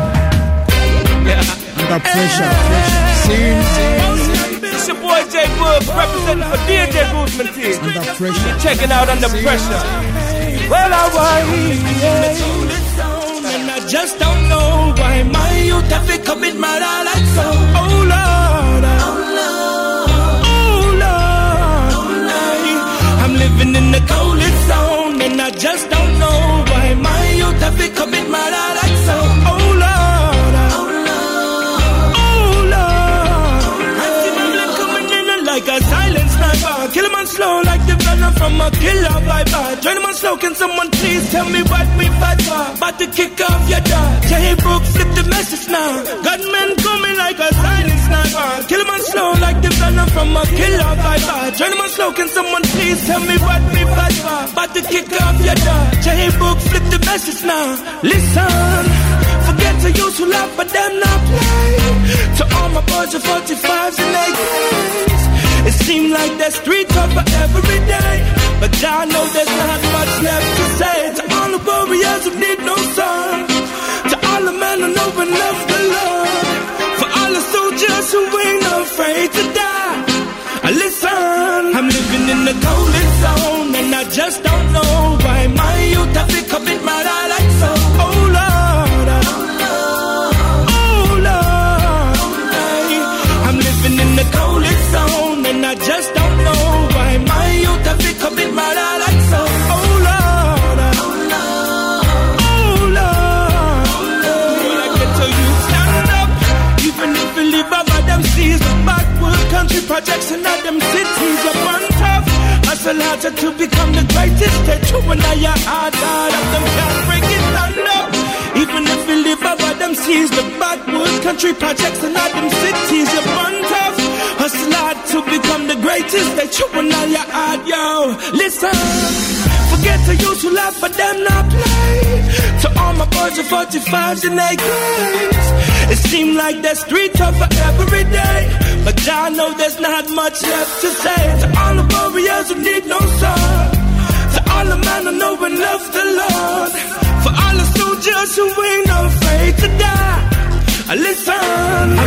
Yeah. Under pressure, pressure. Seriously. It's your boy J-Bug representing for D J Guzman team. Under pressure. You're checking out Under Pressure. Well, I was, yeah. And I just don't know why my youth have been commit murder like so. Oh Lord, oh Lord, oh Lord, I'm living in the coldest zone, and I just don't know why my youth have been commit murder like so. Oh Lord. Like a silent sniper, kill him on slow like the gunner from a killer viper. Join him on slow, can someone please tell me what we fight for? About to kick off your dog. J-Bug, flip the message now. Gunmen coming like a silent sniper. Kill him on slow like the gunner from a killer viper. Join him on slow, can someone please tell me what we fight for? About to kick off your dog. J-Bug, flip the message now. Listen, forget to use who laugh, but them not play. To all my boys with forty-fives and eighties. It seems like there's street cover every day, but y'all know there's not much left to say. To all the warriors who need no son, to all the men who know and love the Lord, for all the soldiers who ain't afraid to die. Listen, I'm living in the coldest zone, and I just don't know why my youth have been commit murder like so. Oh Lord, oh Lord, I'm living in the coldest zone. And I just don't know why my youth have been commit murder like so. Oh Lord, oh Lord, oh Lord, I get to you stand up. Even if you live above them seas, the backward country projects in all them cities, you're burnt tough. Hustle harder to become the greatest. They're true and I are hard, hard of them can't break it stand up. Even if you live above them seas, the backward country projects in all them cities, you're burnt tough. Hustle hard to become the greatest. They chew on all your heart, yo. Listen, forget to use who laugh, but them not play. To all my boys with forty-fives and A Ks, it seems like there's street cover every day, but y'all know there's not much left to say. To all the warriors who need no son, to all the men who know and love the Lord, for all the soldiers who ain't afraid to die. Listen,